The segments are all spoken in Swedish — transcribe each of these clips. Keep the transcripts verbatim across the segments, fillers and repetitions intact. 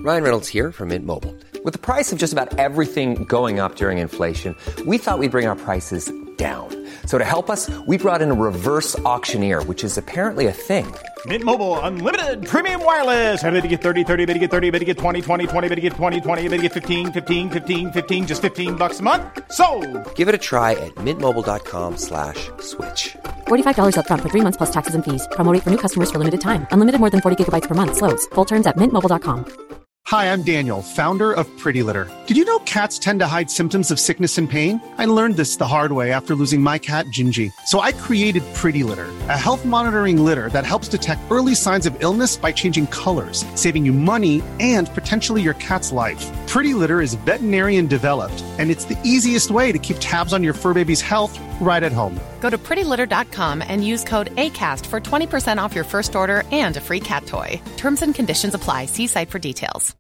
Ryan Reynolds here from Mint Mobile. With the price of just about everything going up during inflation, we thought we'd bring our prices down. So to help us, we brought in a reverse auctioneer, which is apparently a thing. Mint Mobile Unlimited Premium Wireless. How to get thirty, thirty, how to get thirty, how to get twenty, twenty, twenty, how to get twenty, twenty, how to get fifteen, fifteen, fifteen, fifteen, just fifteen bucks a month? Sold! Give it a try at mintmobile.com slash switch. forty-five dollars up front for three months plus taxes and fees. Promo rate for new customers for limited time. Unlimited more than forty gigabytes per month. Slows full terms at mint mobile dot com. Hi, I'm Daniel, founder of Pretty Litter. Did you know cats tend to hide symptoms of sickness and pain? I learned this the hard way after losing my cat, Gingy. So I created Pretty Litter, a health monitoring litter that helps detect early signs of illness by changing colors, saving you money and potentially your cat's life. Pretty Litter is veterinarian developed, and it's the easiest way to keep tabs on your fur baby's health right at home. Go to pretty litter dot com and use code ACAST for twenty percent off your first order and a free cat toy. Terms and conditions apply. See site for details.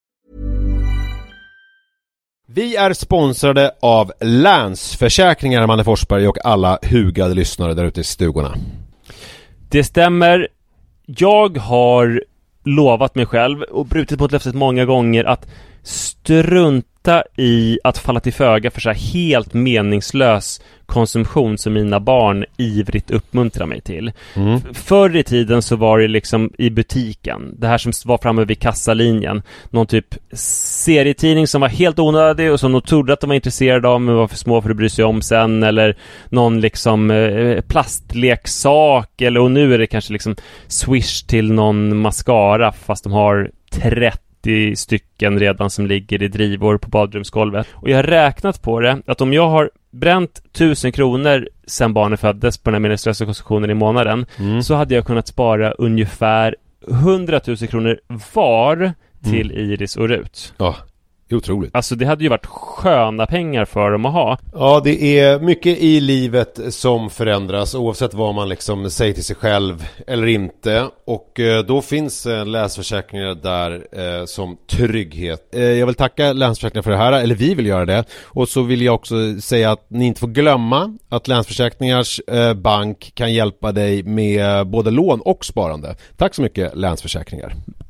Vi är sponsrade av Länsförsäkringar, Manne Forsberg och alla hugade lyssnare där ute i stugorna. Det stämmer. Jag har lovat mig själv och brutit mot löftet många gånger att strunta i att falla till föga för så här helt meningslös konsumtion som mina barn ivrigt uppmuntrar mig till. Mm. Förr i tiden så var det liksom i butiken, det här som var framme vid kassalinjen, någon typ serietidning som var helt onödig och som de trodde att de var intresserade av men var för små för att bry sig om sen, eller någon liksom eh, plastleksak, eller och nu är det kanske liksom Swish till någon mascara fast de har trettio stycken redan som ligger i drivor på badrumsgolvet. Och jag har räknat på det att om jag har bränt tusen kronor sen barnen föddes på den här meningslösa konsumtionen i månaden, mm. så hade jag kunnat spara ungefär hundratusen kronor var till mm. Iris och Rut. Ja, otroligt. Alltså det hade ju varit sköna pengar för dem att ha. Ja, det är mycket i livet som förändras oavsett vad man liksom säger till sig själv eller inte. Och eh, då finns eh, Länsförsäkringar där eh, som trygghet. Eh, jag vill tacka Länsförsäkringar för det här, eller vi vill göra det. Och så vill jag också säga att ni inte får glömma att Länsförsäkringars eh, bank kan hjälpa dig med både lån och sparande. Tack så mycket, Länsförsäkringar.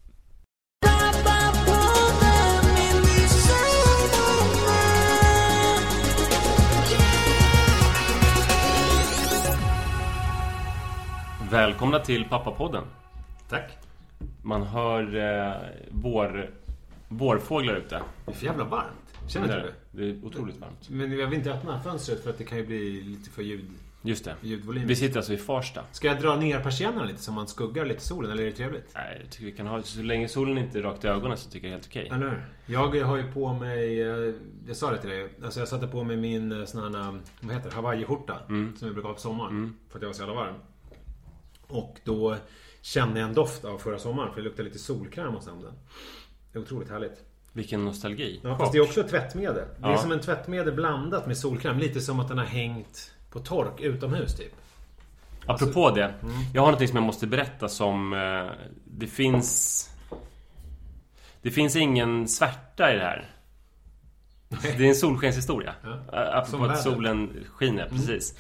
Välkomna till Pappapodden. Tack. Man hör eh, vår, vårfåglar ute. Det är för jävla varmt. Känner du det? Det är otroligt varmt. Men jag vill inte öppna fönstret för att det kan ju bli lite för ljud. Just det. Ljudvolym. Vi sitter alltså i Farsta. Ska jag dra ner persiennerna lite så man skuggar lite solen, eller är det trevligt? Nej, jag tycker vi kan ha, så länge solen inte är rakt i ögonen så tycker jag helt okej. Eller jag har ju på mig, jag sa det till dig, alltså jag satte på mig min sån här, vad heter det, Hawaii-skjorta mm. som jag brukar ha på sommaren mm. för att jag var så jävla varm. Och då kände jag en doft av förra sommaren, för det luktar lite solkräm hos den. Det är otroligt härligt. Vilken nostalgi. Ja, fast det är också ett tvättmedel. Det är ja. som en tvättmedel blandat med solkräm. Lite som att den har hängt på tork utomhus typ. Apropå alltså, det. Mm. Jag har något som jag måste berätta som eh, det finns det finns ingen svärta i det här. Nej. Det är en solskenshistoria. Ja. Apropå att solen skiner, mm. precis.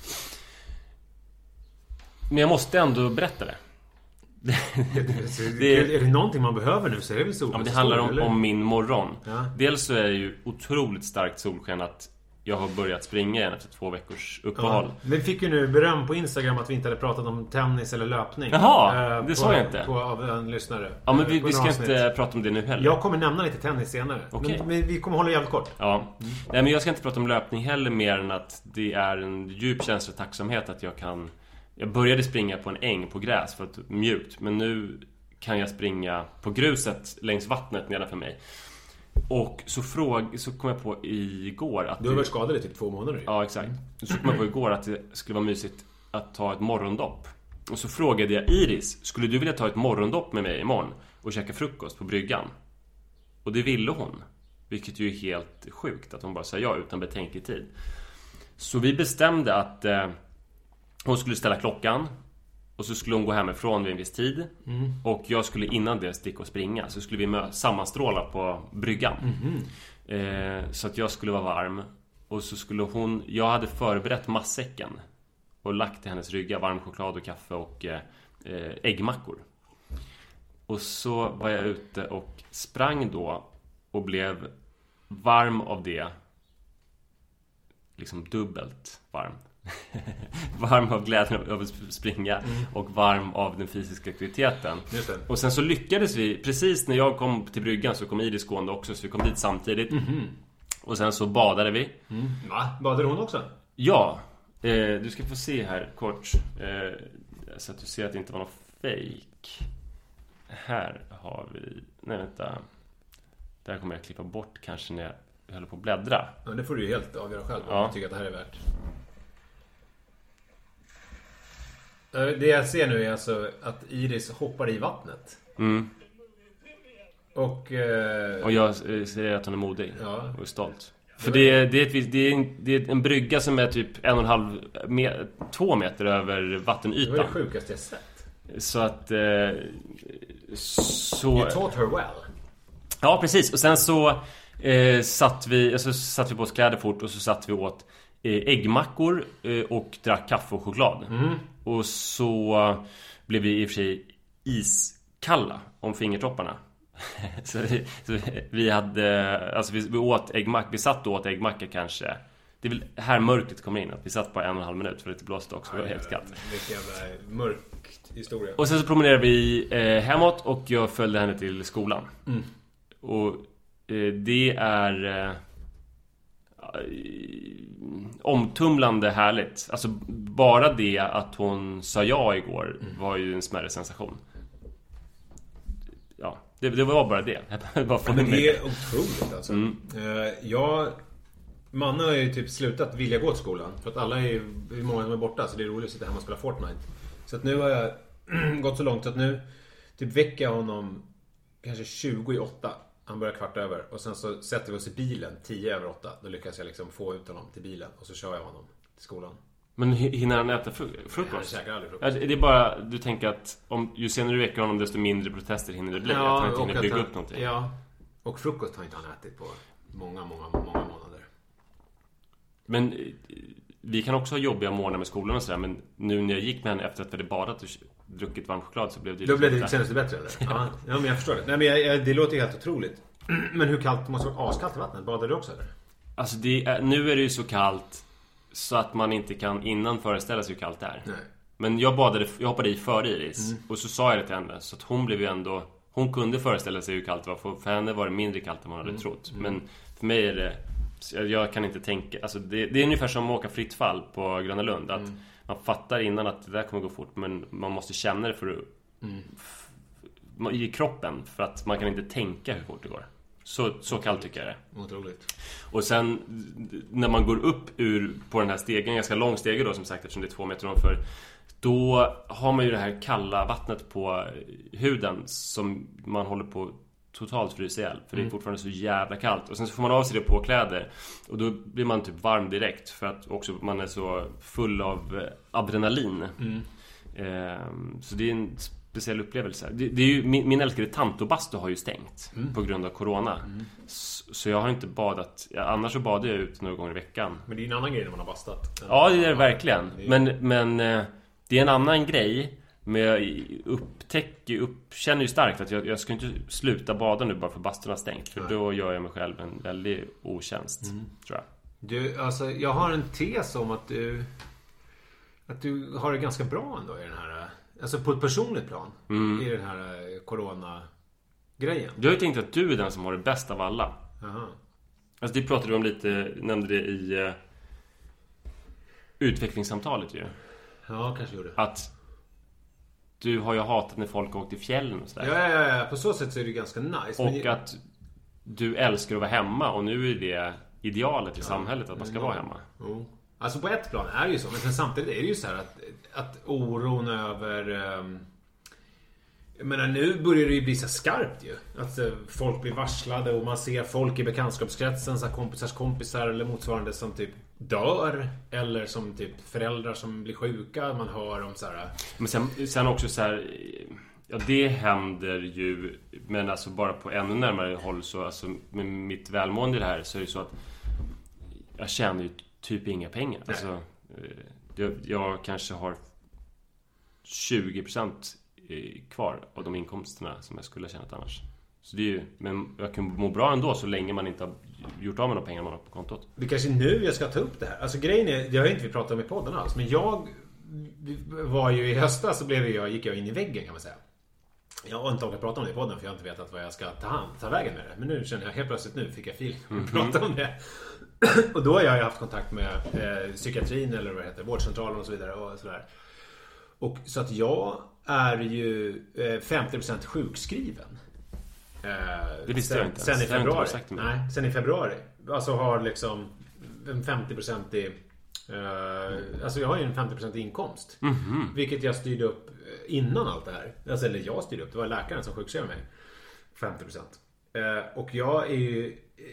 Men jag måste ändå berätta det. det, det är, är det någonting man behöver nu så är det väl solsken. Ja, det handlar om, om min morgon. Ja. Dels så är det ju otroligt starkt solsken att jag har börjat springa igen efter två veckors uppehåll. Ja. Vi fick ju nu beröm på Instagram att vi inte hade pratat om tennis eller löpning. Jaha, eh, det såg jag inte. På, av en lyssnare. Ja, men vi, vi ska inte prata om det nu heller. Jag kommer nämna lite tennis senare. Okay. Men, men vi kommer hålla jävligt kort. Ja. Mm. Nej, men jag ska inte prata om löpning heller, mer än att det är en djup känsla av tacksamhet att jag kan... Jag började springa på en äng på gräs för att mjukt, men nu kan jag springa på gruset längs vattnet nedanför mig. Och så, fråg, så kom jag på igår att... Du har varit skadad i typ två månader. Ja, exakt. Så kom jag på igår att det skulle vara mysigt att ta ett morgondopp. Och så frågade jag Iris, skulle du vilja ta ett morgondopp med mig imorgon och käka frukost på bryggan? Och det ville hon. Vilket ju är helt sjukt att hon bara sa ja utan betänketid. Så vi bestämde att eh, hon skulle ställa klockan. Och så skulle hon gå hemifrån vid en viss tid. Mm. Och jag skulle innan det sticka och springa. Så skulle vi mö- sammanstråla på bryggan. Mm. Eh, så att jag skulle vara varm. Och så skulle hon... Jag hade förberett matsäcken. Och lagt till hennes rygga varm choklad och kaffe och eh, äggmackor. Och så var jag ute och sprang då och blev varm av det. Liksom dubbelt varm. Varm av glädjen av att springa mm. och varm av den fysiska aktiviteten. Och sen så lyckades vi, precis när jag kom till bryggan så kom Iris gående också, så vi kom dit samtidigt. Mm-hmm. Och sen så badade vi. Mm. Va? Badade hon också? Ja, eh, du ska få se här kort eh, så att du ser att det inte var något fake. Här har vi, nej vänta, där kommer jag klippa bort kanske när jag håller på att bläddra. Ja, det får du ju helt avgöra själv om ja. du tycker att det här är värt. Det jag ser nu är alltså att Iris hoppar i vattnet. Mm. Och, eh... och jag säger att hon är modig ja. och är stolt. För det är, det, är ett, det, är en, det är en brygga som är typ en och en halv, me, två meter över vattenytan. Det var det sjukaste jag sett. Så att... Eh, så... You taught her well. Ja, precis. Och sen så eh, satt vi, alltså, satt vi på oss kläder fort och så satt vi åt eh, äggmackor eh, och drack kaffe och choklad. Mm. Och så blev vi i och för sig iskalla om fingertopparna. så, vi, så vi hade, alltså vi, vi åt äggmack, vi satt och åt äggmacka kanske. Det är väl här mörkret kommer in, att vi satt på en och en halv minut för det blåste också, det var helt kallt. Vilken jävla mörkt historia. Och sen så promenerade vi eh, hemåt och jag följde henne till skolan. Mm. Och eh, det är eh, omtumlande härligt. Alltså bara det att hon sa ja igår mm. var ju en smärre sensation. Ja, det, det var bara det. bara ja, men det är otroligt alltså. Mm. Uh, jag Manna har ju typ slutat vilja gå till skolan för att alla är ju många som är borta, så det är roligt att sitta hemma och spela Fortnite. Så att nu har jag gått så långt att nu typ väcker jag honom kanske tjugo i åtta. Han börjar kvart över. Och sen så sätter vi oss i bilen tio över åtta. Då lyckas jag liksom få ut honom till bilen. Och så kör jag honom till skolan. Men hinner han äta frukost? Nej, han käkar aldrig frukost. Det är bara, du tänker att om, ju senare du väcker honom desto mindre protester hinner det bli. Ja, att han inte hinner bygga han, upp någonting. Ja, och frukost har inte han ätit på många, många, många månader. Men vi kan också ha jobbiga morgnar med skolan och sådär. Men nu när jag gick med henne efter att vi hade badat och druckit varm choklad så blev det... Då blev det, kändes det bättre eller? ja, ja, men jag förstår det. Nej, men jag, jag, det låter ju helt otroligt. Men hur kallt måste det vara? Askallt i vattnet? Badar du också eller? Alltså det är, nu är det ju så kallt så att man inte kan innan föreställa sig hur kallt det är. Nej. Men jag badade, jag hoppade i före Iris mm. och så sa jag det till henne. Så att hon blev ju ändå, hon kunde föreställa sig hur kallt det var. För, för henne var det mindre kallt än man hade mm. trott. Mm. Men för mig är det, jag kan inte tänka, alltså det, det är ungefär som att åka fritt fall på Gröna Lund. Att mm. man fattar innan att det där kommer gå fort, men man måste känna det för att, mm. f, i kroppen, för att man kan inte tänka hur fort det går. Så, så kallt tycker jag det. Otroligt. Och sen när man går upp ur på den här stegen, ganska lång stege då som sagt, eftersom det är två meter ovanför, då har man ju det här kalla vattnet på huden som man håller på totalt frysa ihjäl. För mm. det är fortfarande så jävla kallt. Och sen så får man av sig det på kläder. Och då blir man typ varm direkt. För att också man är så full av adrenalin. Mm. Ehm, så det är en speciell upplevelse. Det, det är ju, min, min älskade Tantobastu har ju stängt mm. på grund av corona. Mm. Så, så jag har inte badat. Ja, annars så badar jag ut några gånger i veckan. Men det är en annan grej när man har bastat. Ja, det är det verkligen. Det är... Men, men det är en annan grej. Men jag upptäcker, uppkänner ju starkt att jag, jag ska inte sluta bada nu bara för bastun har stängt. För då gör jag mig själv en väldigt otjänst, mm. tror jag. Du, alltså, jag har en tes om att du att du har det ganska bra ändå i den här, alltså på ett personligt plan, mm. i den här corona-grejen. Jag har ju tänkt att du är den som har det bäst av alla. Aha. Alltså det pratade du om lite, nämnde det i uh, utvecklingssamtalet ju. Ja, kanske gjorde. Att du har ju hatat när folk åkt i fjällen och sådär. Ja, ja, ja, på så sätt så är det ganska nice. Och men... att du älskar att vara hemma. Och nu är det idealet i ja, samhället att man ska ja. vara hemma. Jo. Alltså på ett plan är det ju så. Men sen samtidigt är det ju så här att, att oron över... Um... Jag menar, nu börjar det ju bli så skarpt ju. Att uh, folk blir varslade och man ser folk i bekantskapskretsen, så kompisars kompisar eller motsvarande som typ dör, eller som typ föräldrar som blir sjuka. Man hör om så här. Men sen, sen också så här, ja, det händer ju, men alltså bara på ännu närmare håll. Så alltså med mitt välmående i det här så är det så att jag tjänar ju typ inga pengar. Alltså, jag, jag kanske har tjugo procent kvar av de inkomsterna som jag skulle ha tjänat annars. Så det är ju, men jag kan må bra ändå så länge man inte har gjort av med några pengar man har på kontot. Det kanske är nu jag ska ta upp det här. Alltså grejen är, det har inte vi pratat om i podden alls. Men jag var ju i höstas så blev jag, gick jag in i väggen kan man säga. Jag har inte orkat prata om det i podden för jag har inte vetat vad jag ska ta, hand, ta vägen med det. Men nu känner jag helt plötsligt, nu fick jag feeling att mm-hmm. prata om det. Och då har jag haft kontakt med eh, psykiatrin eller vad det heter, vårdcentralen och så vidare. Och sådär. Och så att jag är ju eh, femtio procent sjukskriven. Eh, det visste sen, jag inte. Sen i februari. Nej, sen i februari. Alltså har liksom en femtio procent i... Uh, alltså jag har ju en femtio procent inkomst. Mm-hmm. Vilket jag styrde upp innan allt det här. Alltså, eller jag styrde upp, det var läkaren som sjukskrev mig. femtio procent. Uh, och jag är ju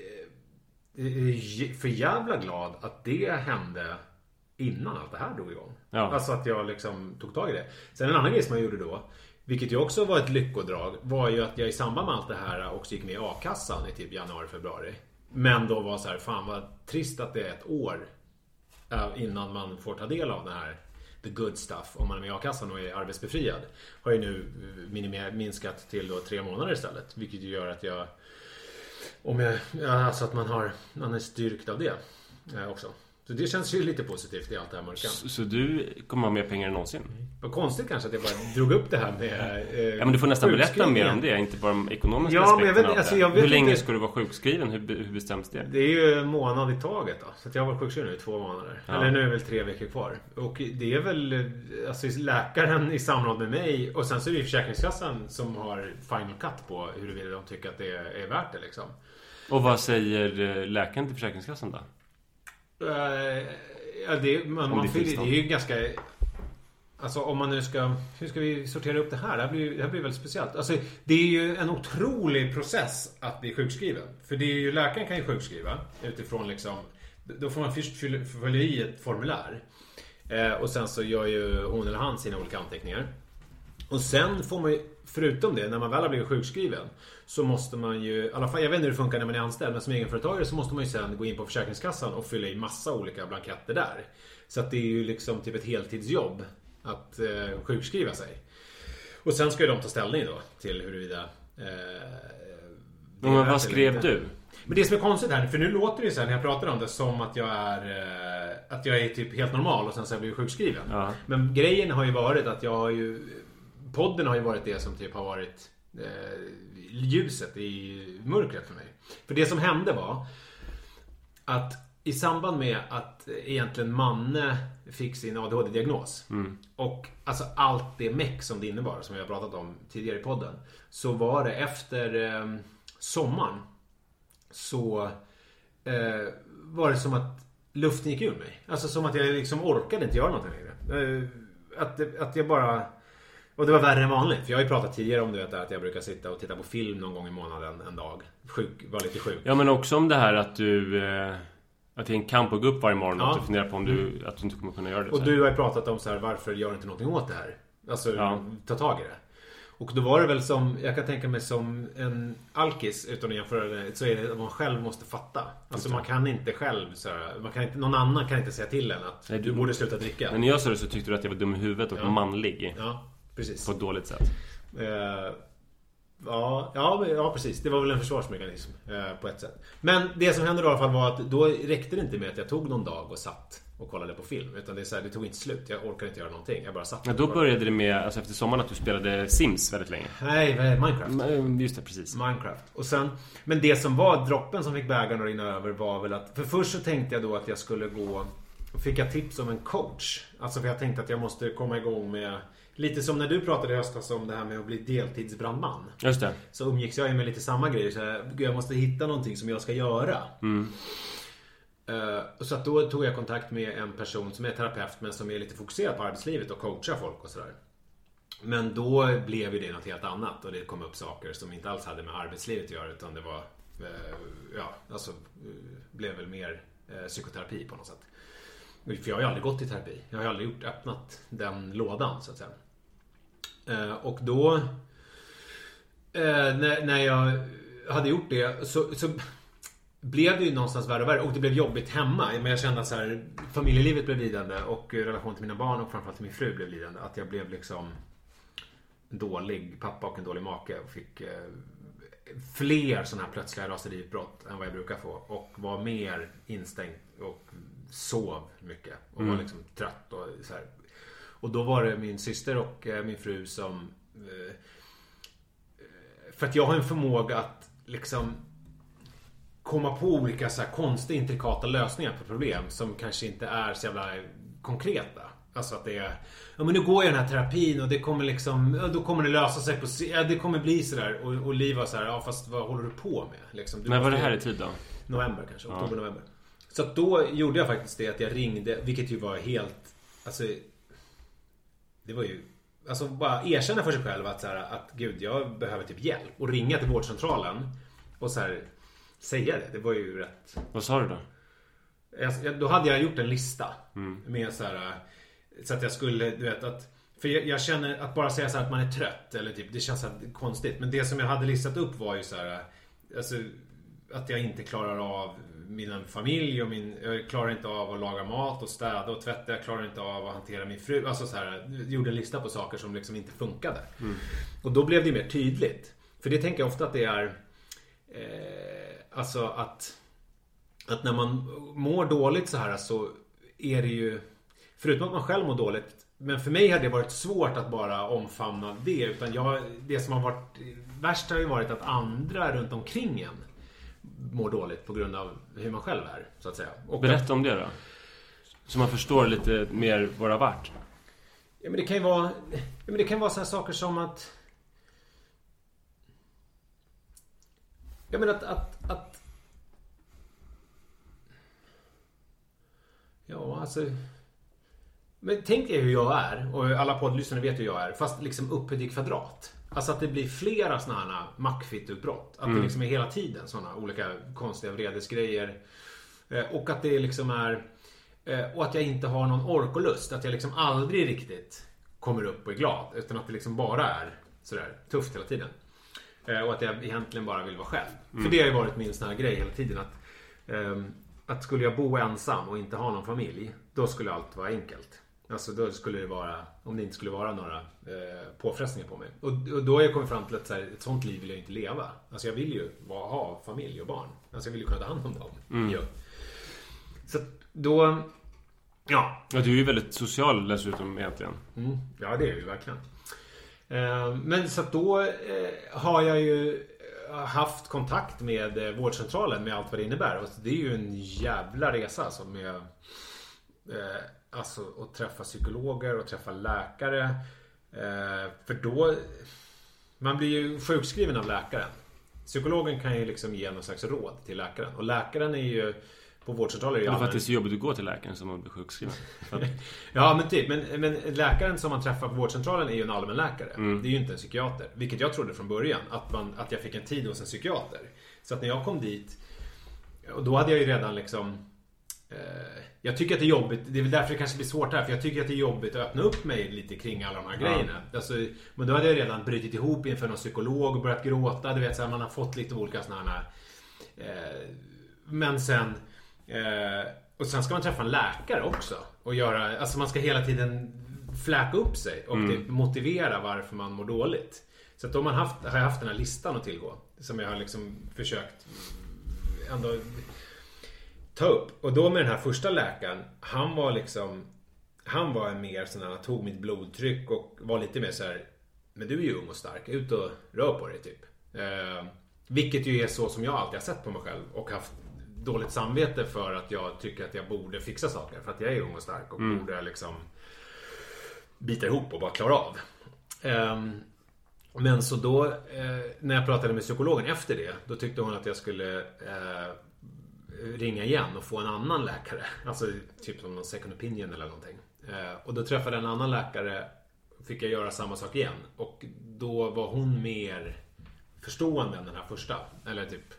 uh, för jävla glad att det hände innan allt det här drog igång. Ja. Alltså att jag liksom tog tag i det. Sen en annan grej som jag gjorde då, vilket ju också var ett lyckodrag, var ju att jag i samband med allt det här också gick med i A-kassan i typ januari, februari. Men då var så här, fan vad trist att det är ett år innan man får ta del av det här the good stuff om man är med i A-kassan och är arbetsbefriad. Har ju nu minimer- minskat till då tre månader istället, vilket ju gör att jag om jag alltså att man har man är styrkt av det också. Så det känns ju lite positivt i allt det här mörkan. Så, så du kommer ha mer pengar än någonsin? Vad konstigt kanske att jag bara drog upp det här med eh, ja, men du får nästan berätta mer om det, inte bara om ekonomiska ja, aspekterna. Men jag vet, alltså, jag vet hur länge inte... ska du vara sjukskriven? Hur, hur bestäms det? Det är ju en månad i taget då. Så att jag har varit sjukskriven nu i två månader. Ja. Eller nu är det väl tre veckor kvar. Och det är väl alltså, läkaren i samråd med mig. Och sen så är det Försäkringskassan som har final cut på huruvida de tycker att det är, är värt det liksom. Och vad säger läkaren till Försäkringskassan då? Uh, ja, det, man, man det, det är ju ganska... Alltså om man nu ska... Hur ska vi sortera upp det här? Det här blir, det här blir väldigt speciellt. Alltså det är ju en otrolig process att bli sjukskriven. För det är ju, läkaren kan ju sjukskriva utifrån liksom... Då får man först följa i ett formulär. Eh, och sen så gör ju hon eller han sina olika anteckningar. Och sen får man ju, förutom det, när man väl har blivit sjukskriven, så måste man ju, i alla fall, jag vet inte hur det funkar när man är anställd, men som egenföretagare så måste man ju sen gå in på Försäkringskassan och fylla i massa olika blanketter där. Så att det är ju liksom typ ett heltidsjobb att eh, sjukskriva sig. Och sen ska ju de ta ställning då till huruvida eh, men vad skrev du? Men det som är konstigt här, för nu låter det ju så här när jag pratar om det som att jag är eh, att jag är typ helt normal och sen så har jag blivit sjukskriven. Ja. Men grejen har ju varit att jag har ju podden har ju varit det som typ har varit eh, ljuset i mörkret för mig. För det som hände var att i samband med att egentligen Manne fick sin A D H D-diagnos mm. och alltså allt det meck som det innebar, som jag har pratat om tidigare i podden, så var det efter eh, sommaren så eh, var det som att luften gick ur mig. Alltså som att jag liksom orkade inte göra någonting längre. Eh, att, att jag bara... Och det var värre än vanligt. För jag har ju pratat tidigare om du vet, att jag brukar sitta och titta på film någon gång i månaden en dag. Sjuk, var lite sjuk. Ja, men också om det här att du... Eh, att det är en kamp att gå upp varje morgon och ja. att du funderar på om du, att du inte kommer kunna göra det. Och du har ju pratat om så här, varför gör du inte någonting åt det här? Alltså, ja. ta tag i det. Och då var det väl som, jag kan tänka mig som en alkis, utan att jämföra det, så är det att man själv måste fatta. Alltså man kan inte själv, så här, man kan inte, någon annan kan inte säga till en att Nej, du, du borde sluta dricka. Men när jag sa det så tyckte du att jag var dum i huvudet och ja. manlig. Ja, precis. På ett dåligt sätt. Uh, ja, ja, ja, precis. Det var väl en försvarsmekanism uh, på ett sätt. Men det som hände då i alla fall var att då räckte det inte med att jag tog någon dag och satt och kollade på film, utan det, är så här, det tog inte slut. Jag orkade inte göra någonting. Jag bara satt. Ja, då började det med, alltså efter sommaren, att du spelade Sims väldigt länge. Nej, Minecraft. Just det, precis. Minecraft. Och sen, men det som var droppen som fick bägaren att rinna över var väl att, för först så tänkte jag då att jag skulle gå, och fick jag tips om en coach. Alltså för jag tänkte att jag måste komma igång med, lite som när du pratade i höstas om det här med att bli deltidsbrandman. Just det. Så umgicks jag med lite samma grejer. Så jag, jag måste hitta någonting som jag ska göra. Mm. Uh, så att då tog jag kontakt med en person som är terapeut men som är lite fokuserad på arbetslivet och coachar folk och sådär. Men då blev ju det något helt annat och det kom upp saker som inte alls hade med arbetslivet att göra, utan det var uh, ja, alltså uh, blev väl mer uh, psykoterapi på något sätt. För jag har ju aldrig gått i terapi. Jag har ju aldrig gjort, öppnat den lådan så att säga. Uh, och då uh, när, när jag hade gjort det så, så blev det ju någonstans värre och värre. Och det blev jobbigt hemma. Men jag kände att så här, familjelivet blev lidande och relation till mina barn och framförallt till min fru blev lidande. Att jag blev liksom en dålig pappa och en dålig make och fick eh, fler sådana här plötsliga raseriutbrott än vad jag brukar få. Och var mer instängd och sov mycket. Och mm. var liksom trött och så här. Och då var det min syster och min fru som... För att jag har en förmåga att liksom komma på olika så här konstiga, intrikata lösningar på problem som kanske inte är så jävla konkreta. Alltså att det är, ja men nu går jag den här terapin och det kommer liksom, ja, då kommer det lösa sig på, ja det kommer bli sådär. Och, och Liv var så här, ja fast vad håller du på med? Liksom, du När var det här i tid då? November kanske, ja. oktober, november. Så att då gjorde jag faktiskt det att jag ringde, vilket ju var helt, alltså det var ju, alltså bara erkänna för sig själv att så här, att gud jag behöver typ hjälp. Och ringa till vårdcentralen och så här säga det, det var ju rätt. Vad sa du då? Jag, då hade jag gjort en lista mm. med så här, så att jag skulle, du vet att, för jag, jag känner att bara säga så här att man är trött eller typ, det känns så här konstigt. Men det som jag hade listat upp var ju så här, alltså att jag inte klarar av min familj och min, jag klarar inte av att laga mat och städa och tvätta, jag klarar inte av att hantera min fru, alltså så här, jag gjorde en lista på saker som liksom inte funkade. Mm. Och då blev det mer tydligt. För det tänker jag ofta att det är eh, alltså att att när man mår dåligt så här så är det ju, förutom att man själv mår dåligt, men för mig hade det varit svårt att bara omfamna det, utan jag, det som har varit värst har ju varit att andra runt omkring en mår dåligt på grund av hur man själv är, så att säga. Och berätta om det då, så man förstår lite mer vad det har varit. Ja, men det kan ju vara, ja, men det kan vara sådana saker som att jag menar att, att, att ja, alltså men tänk er hur jag är, och alla poddlyssnare vet hur jag är, fast liksom upphöjd i kvadrat. Alltså att det blir flera såna här mackfittutbrott. Att mm. det liksom är hela tiden såna olika konstiga vredesgrejer. Och att det liksom är, och att jag inte har någon ork och lust. Att jag liksom aldrig riktigt kommer upp och är glad, utan att det liksom bara är sådär tufft hela tiden. Och att jag egentligen bara vill vara själv. Mm. För det har ju varit min sån här grej hela tiden, att att skulle jag bo ensam och inte ha någon familj, då skulle allt vara enkelt. Alltså då skulle det vara, om det inte skulle vara några eh, påfrestningar på mig. Och, och då har jag kommit fram till att så här, ett sånt liv vill jag inte leva. Alltså jag vill ju vara, ha familj och barn. Alltså jag vill ju kunna ta hand om dem. Mm. Ja. Så då, ja. Ja, du är ju väldigt social dessutom egentligen. Mm. Ja, det är ju verkligen. Eh, men så att då eh, har jag ju haft kontakt med vårdcentralen med allt vad det innebär. Och det är ju en jävla resa alltså, med eh, alltså att träffa psykologer och träffa läkare. Eh, för då man blir ju sjukskriven av läkaren. Psykologen kan ju liksom ge någon slags råd till läkaren. Och läkaren är ju på vårdcentraler är ju allmän... för att det är så jobbigt att gå till läkaren som man blir sjukskriven. Ja, men typ. Men, men läkaren som man träffar på vårdcentralen är ju en allmänläkare. Mm. Det är ju inte en psykiater. Vilket jag trodde från början. Att, man, att jag fick en tid hos en psykiater. Så att när jag kom dit, och då hade jag ju redan liksom... Eh, jag tycker att det är jobbigt. Det är väl därför det kanske blir svårt här. För jag tycker att det är jobbigt att öppna upp mig lite kring alla de här ja. grejerna. Alltså, men då hade jag redan brutit ihop inför någon psykolog och börjat gråta. Du vet, så här, man har fått lite olika sådana här... Eh, men sen... Eh, och sen ska man träffa en läkare också och göra, alltså man ska hela tiden fläka upp sig och mm. typ motivera varför man mår dåligt. Så att då man haft, har jag haft den här listan att tillgå som jag har liksom försökt ändå ta upp. Och då med den här första läkaren, han var liksom, han var en mer sån här, han tog mitt blodtryck och var lite mer så här: men du är ju ung och stark, ut och rör på dig typ. Eh, vilket ju är så som jag alltid har sett på mig själv och haft dåligt samvete för att jag tycker att jag borde fixa saker för att jag är ung och stark och mm. borde liksom bita ihop och bara klara av. Um, men så då uh, när jag pratade med psykologen efter det, då tyckte hon att jag skulle uh, ringa igen och få en annan läkare, alltså typ som någon second opinion eller någonting. Uh, och då träffade jag en annan läkare, fick jag göra samma sak igen, och då var hon mer förstående än den här första, eller typ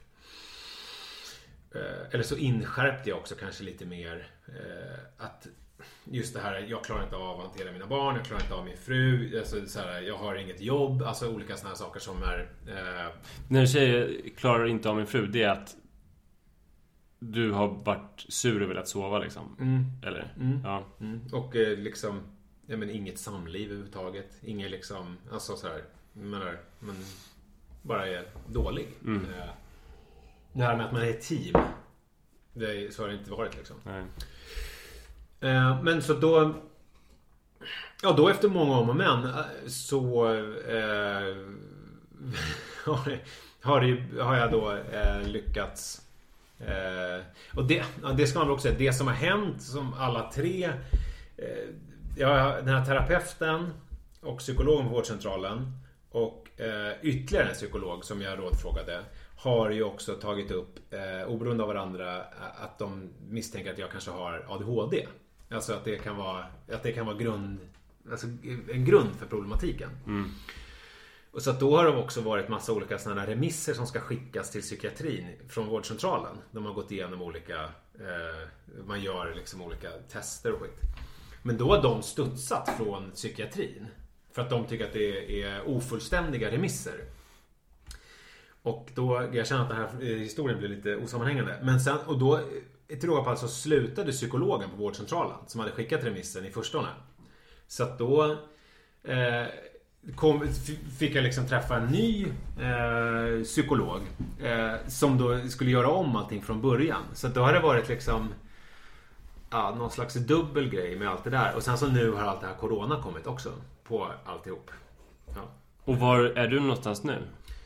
eller så inskärpte jag också kanske lite mer eh, att just det här, jag klarar inte av att hantera mina barn, jag klarar inte av min fru, alltså, så här, jag har inget jobb, alltså olika såna här saker som är eh... När du säger klarar inte av min fru, det är att du har varit sur och velat sova liksom, mm. eller? Mm. Ja. Mm. Och eh, liksom ja, men inget samliv överhuvudtaget, inget liksom, alltså så här, menar, men bara är dålig. Mm. Det här med att man är ett team, det är, så har det inte varit liksom. Nej. Men så då, ja, då efter många om och men så eh, har, har, har jag då eh, lyckats. Eh, och det, det ska man väl också säga, det som har hänt som alla tre, eh, ja, den här terapeuten och psykologen på vårdcentralen och eh, ytterligare en psykolog som jag rådfrågade har ju också tagit upp, eh, oberoende av varandra, att de misstänker att jag kanske har A D H D. Alltså att det kan vara, att det kan vara grund, alltså en grund för problematiken. Mm. Och så att då har det också varit massa olika sådana remisser som ska skickas till psykiatrin från vårdcentralen. De har gått igenom olika, eh, man gör liksom olika tester och skit. Men då har de studsat från psykiatrin för att de tycker att det är ofullständiga remisser. Och då, jag känner att den här historien blir lite osammanhängande. Men sen, och då till råga på allt så slutade psykologen på vårdcentralen som hade skickat remissen i förstone. Så att då eh, kom, fick jag liksom träffa en ny eh, psykolog eh, som då skulle göra om allting från början. Så att då har det varit liksom ja, någon slags dubbel grej med allt det där. Och sen så nu har allt det här corona kommit också på alltihop. Ja. Och var är du någonstans nu?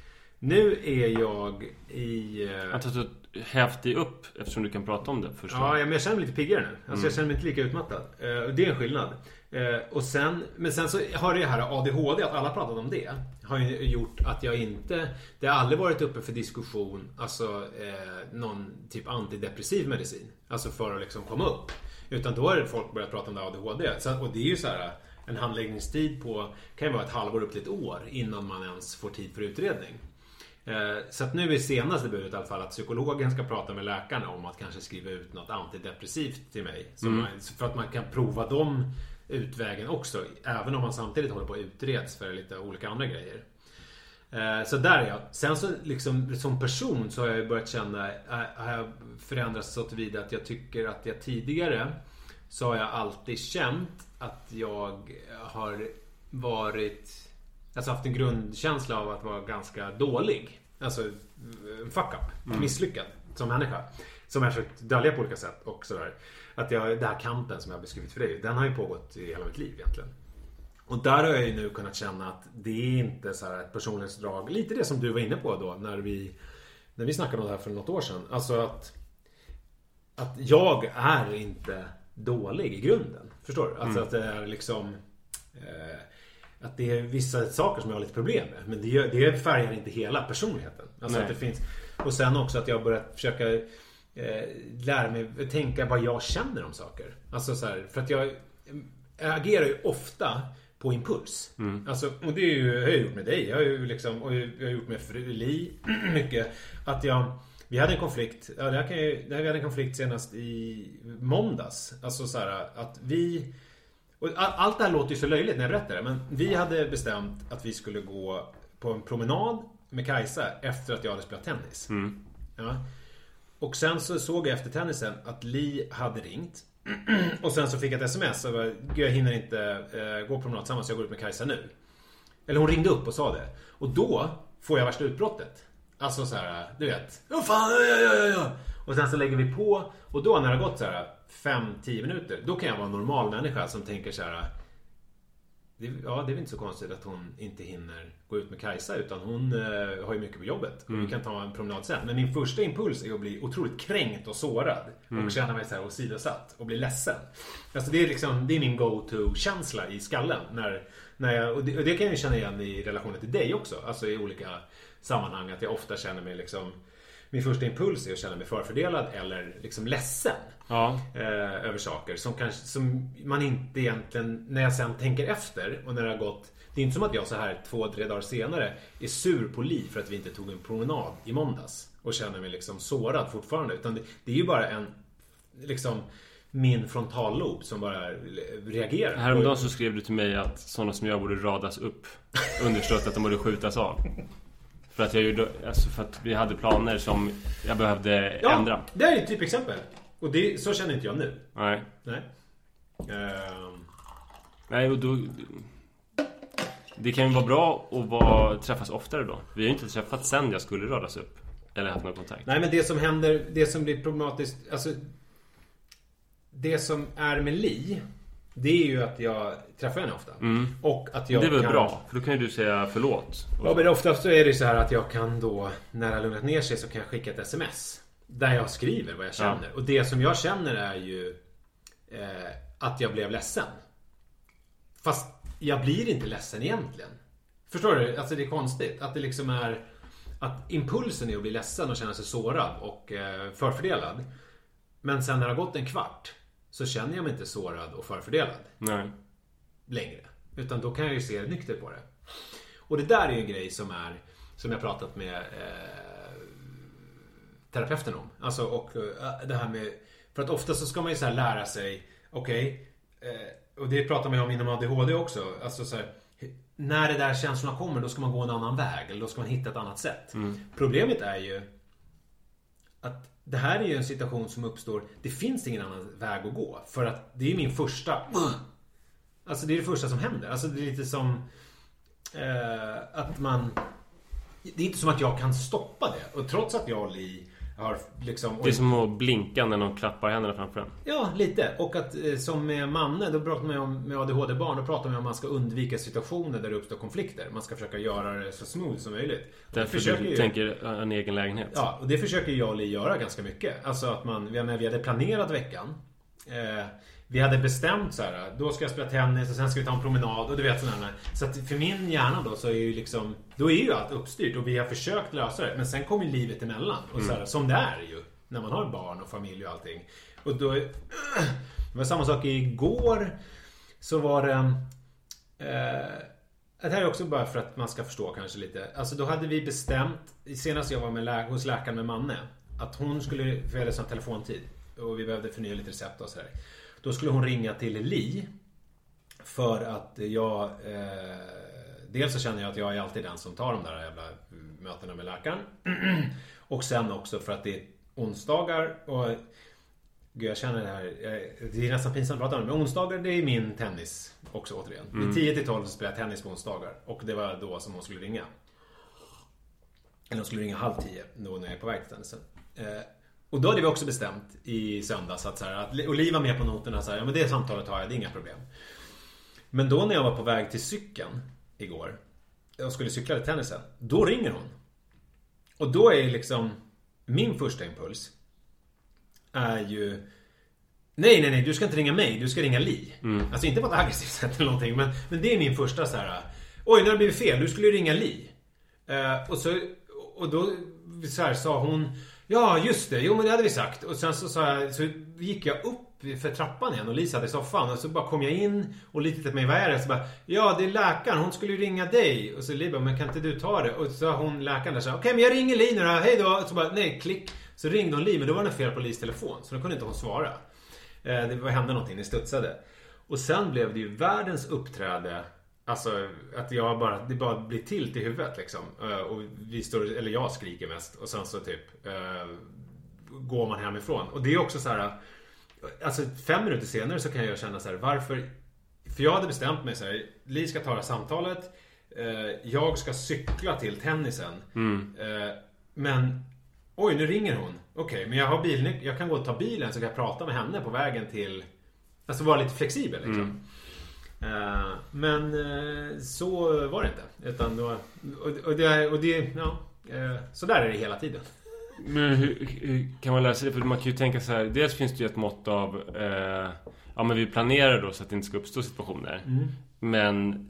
Nu är jag i... Eh... Jag tror att du hävt dig upp eftersom du kan prata om det först. Ja, men jag känner mig lite piggare nu. Alltså mm. jag känner mig inte lika utmattad. Eh, det är en skillnad. Eh, och sen, men sen så har det här A D H D, att alla pratat om det, har ju gjort att jag inte... Det har aldrig varit uppe för diskussion, alltså eh, någon typ antidepressiv medicin. Alltså för att liksom komma upp. Utan då har folk börjat prata om det A D H D. Så, och det är ju så här... En handläggningstid på, kan ju vara ett halvår upp till ett år innan man ens får tid för utredning. Så att nu är senaste budet i alla fall att psykologen ska prata med läkarna om att kanske skriva ut något antidepressivt till mig. Så Mm. man, för att man kan prova de utvägen också, även om man samtidigt håller på att utreds för lite olika andra grejer. Så där är jag. Sen så liksom som person så har jag börjat känna, har jag förändrats så tillvida att jag tycker att jag tidigare så har jag alltid känt att jag har varit, alltså haft en grundkänsla av att vara ganska dålig. Alltså en fuck up, mm. misslyckad som människa. Som jag har försökt dölja på olika sätt och sådär. Att jag, den här kampen som jag har beskrivit för dig, den har ju pågått i hela mitt liv egentligen. Och där har jag ju nu kunnat känna att det är inte så här ett personlighetsdrag. Lite det som du var inne på då när vi, när vi snackade om det här för något år sedan. Alltså att, att jag är inte dålig i grunden. Förstår du? Alltså mm. att det är liksom eh, att det är vissa saker som jag har lite problem med. Men det, det färgar inte hela personligheten. Alltså att det finns, och sen också att jag har börjat försöka eh, lära mig tänka vad jag känner om saker. Alltså så här, för att jag, jag agerar ju ofta på impuls. Mm. Alltså, och det är ju, jag har jag gjort med dig. Jag har ju liksom, och jag har gjort med Li mycket. Att jag, vi hade en konflikt. Ja, det här kan ju, det här, vi hade en konflikt senast i måndags. Alltså så här att vi, och allt det här låter ju så löjligt när jag berättar det, men vi hade bestämt att vi skulle gå på en promenad med Kajsa efter att jag hade spelat tennis. Mm. Ja. Och sen så såg jag efter tennisen att Li hade ringt. Och sen så fick jag ett sms och bara, jag hinner inte eh, gå på promenad tillsammans, jag går ut med Kajsa nu. Eller hon ringde upp och sa det. Och då får jag värsta utbrottet. Alltså så här, du vet. Ja fan, ja, ja, ja, ja. Och sen så lägger vi på. Och då när det har gått så här fem till tio minuter, då kan jag vara en normal människa som tänker så här. Det, ja, det är väl inte så konstigt att hon inte hinner gå ut med Kajsa, utan hon eh, har ju mycket på jobbet. Mm. Vi kan ta en promenad sen. Men min första impuls är att bli otroligt kränkt och sårad. Mm. Och känna mig så här åsidosatt och bli ledsen. Alltså det är liksom, det är min go-to-känsla i skallen. När, när jag, och, det, och det kan jag känna igen i relationen till dig också. Alltså i olika sammanhang. Att jag ofta känner mig liksom, min första impuls är att känna mig förfördelad eller liksom ledsen. Ja. Eh, över saker som, kanske, som man inte egentligen, när jag sen tänker efter och när det har gått, det är inte som att jag så här två, tre dagar senare är sur på Li för att vi inte tog en promenad i måndags och känner mig liksom sårad fortfarande, utan det, det är ju bara en liksom min frontallob som bara reagerar. Häromdagen så skrev du till mig att sådana som jag borde radas upp, understött att de borde skjutas av. För att jag gjorde, alltså för att vi hade planer som jag behövde ja, ändra. Det är ett typexempel. Och det, så känner inte jag nu. Nej. Nej. Uh... Nej, och då... Det kan ju vara bra att vara, träffas oftare då. Vi har ju inte träffats sen jag skulle radas upp. Eller haft någon kontakt. Nej, men det som händer, det som blir problematiskt, alltså det som är med Li, det är ju att jag träffar henne ofta. Mm. Och att jag det är väl kan... bra, för då kan ju du säga förlåt. Ja, men oftast så är det så här att jag kan då, när det har lugnat ner sig, så kan jag skicka ett sms där jag skriver vad jag känner. Ja. Och det som jag känner är ju eh, att jag blev ledsen. Fast jag blir inte ledsen egentligen. Förstår du? Alltså det är konstigt att det liksom är att impulsen är att bli ledsen och känna sig sårad och eh, förfördelad. Men sen när det har gått en kvart så känner jag mig inte sårad och förfördelad. Nej. Längre. Utan då kan jag ju se nykter på det. Och det där är ju en grej som är som jag pratat med eh, terapeuten om. Alltså och eh, det här med, för att ofta så ska man ju så här lära sig, okej, okay, eh, och det pratar man ju om inom A D H D också. Alltså så här, när det där känslorna kommer, då ska man gå en annan väg. Eller då ska man hitta ett annat sätt. Mm. Problemet är ju att det här är ju en situation som uppstår. Det finns ingen annan väg att gå. För att det är min första... Alltså det är det första som händer. Alltså det är lite som... Eh, att man... Det är inte som att jag kan stoppa det. Och trots att jag och Li har liksom... Det är som att blinka när någon klappar händerna framför en. Ja, lite. Och att eh, som med Manne, då pratar man om med A D H D-barn, då pratar man om att man ska undvika situationer där det uppstår konflikter. Man ska försöka göra det så smooth som möjligt. Därför du ju, tänker en egen lägenhet. Ja, och det försöker jag och Li göra ganska mycket. Alltså att man, vi hade planerat veckan. Eh, vi hade bestämt så här, då ska jag spela tennis och sen ska vi ta en promenad och du vet sådana. Så att för min hjärna då så är ju liksom, då är ju allt uppstyrt och vi har försökt lösa det. Men sen kommer livet emellan och så här, mm. som det är ju när man har barn och familj och allting. Och då det var samma sak igår, så var det eh, det här är också bara för att man ska förstå kanske lite. Alltså då hade vi bestämt, senast jag var med lä- hos läkaren med Manne, att hon skulle, för det som telefontid och vi behövde förnya lite recept och så här. Då skulle hon ringa till Li för att jag eh, dels så känner jag att jag är alltid den som tar de där jävla mötena med läkaren. Och sen också för att det är onsdagar och gud, jag känner det här, det är nästan pinsamt att prata om det, men onsdagar det är min tennis också återigen. Mm. tio till tolv så spelar jag tennis på onsdagar och det var då som hon skulle ringa. Eller hon skulle ringa halv tio då när jag är på väg till tennisen. Eh, Och då hade vi också bestämt i söndags att, så här, att Oliv var med på noterna så här, ja men det samtalet har jag, det är inga problem. Men då när jag var på väg till cykeln igår och skulle cykla till tennisen, då ringer hon. Och då är liksom min första impuls är ju nej, nej, nej, du ska inte ringa mig, du ska ringa Li. Mm. Alltså inte på ett aggressivt sätt eller någonting, men, men det är min första så här, oj, nu har det blivit fel, du skulle ju ringa Li. Uh, och, så, och då så här, sa hon, ja just det, jo men det hade vi sagt. Och sen så, sa jag, så gick jag upp för trappan igen och Lisa hade i soffan. Och så bara kom jag in och lite till mig, vad är det? Så bara, ja det är läkaren, hon skulle ju ringa dig. Och så Li bara, men kan inte du ta det? Och så sa hon läkaren där, så okej okay, men jag ringer Li nu då, hej då. Och så bara, nej, klick. Så ringde hon Li, men då var det fel på Lis telefon. Så då kunde inte hon svara. eh, Det hände någonting, det studsade. Och sen blev det ju världens uppträde. Alltså att jag bara, det bara blir till till huvudet liksom. Och vi står, eller jag skriker mest. Och sen så typ uh, går man hemifrån. Och det är också så här, alltså fem minuter senare så kan jag känna så här, varför? För jag hade bestämt mig så här, Li ska ta det här samtalet. Uh, jag ska cykla till tennisen. Mm. Uh, men oj, nu ringer hon. Okej, okay, men jag har bil, jag kan gå och ta bilen så kan jag prata med henne på vägen till, alltså vara lite flexibel liksom. Mm. Uh, men uh, så var det inte. Utan då, och, och, det, och det, ja, uh, så där är det hela tiden. Men hur, hur kan man läsa det? För man kan ju tänka så här, dels finns det ju ett mått av uh, ja men vi planerar då så att det inte ska uppstå situationer. Mm. Men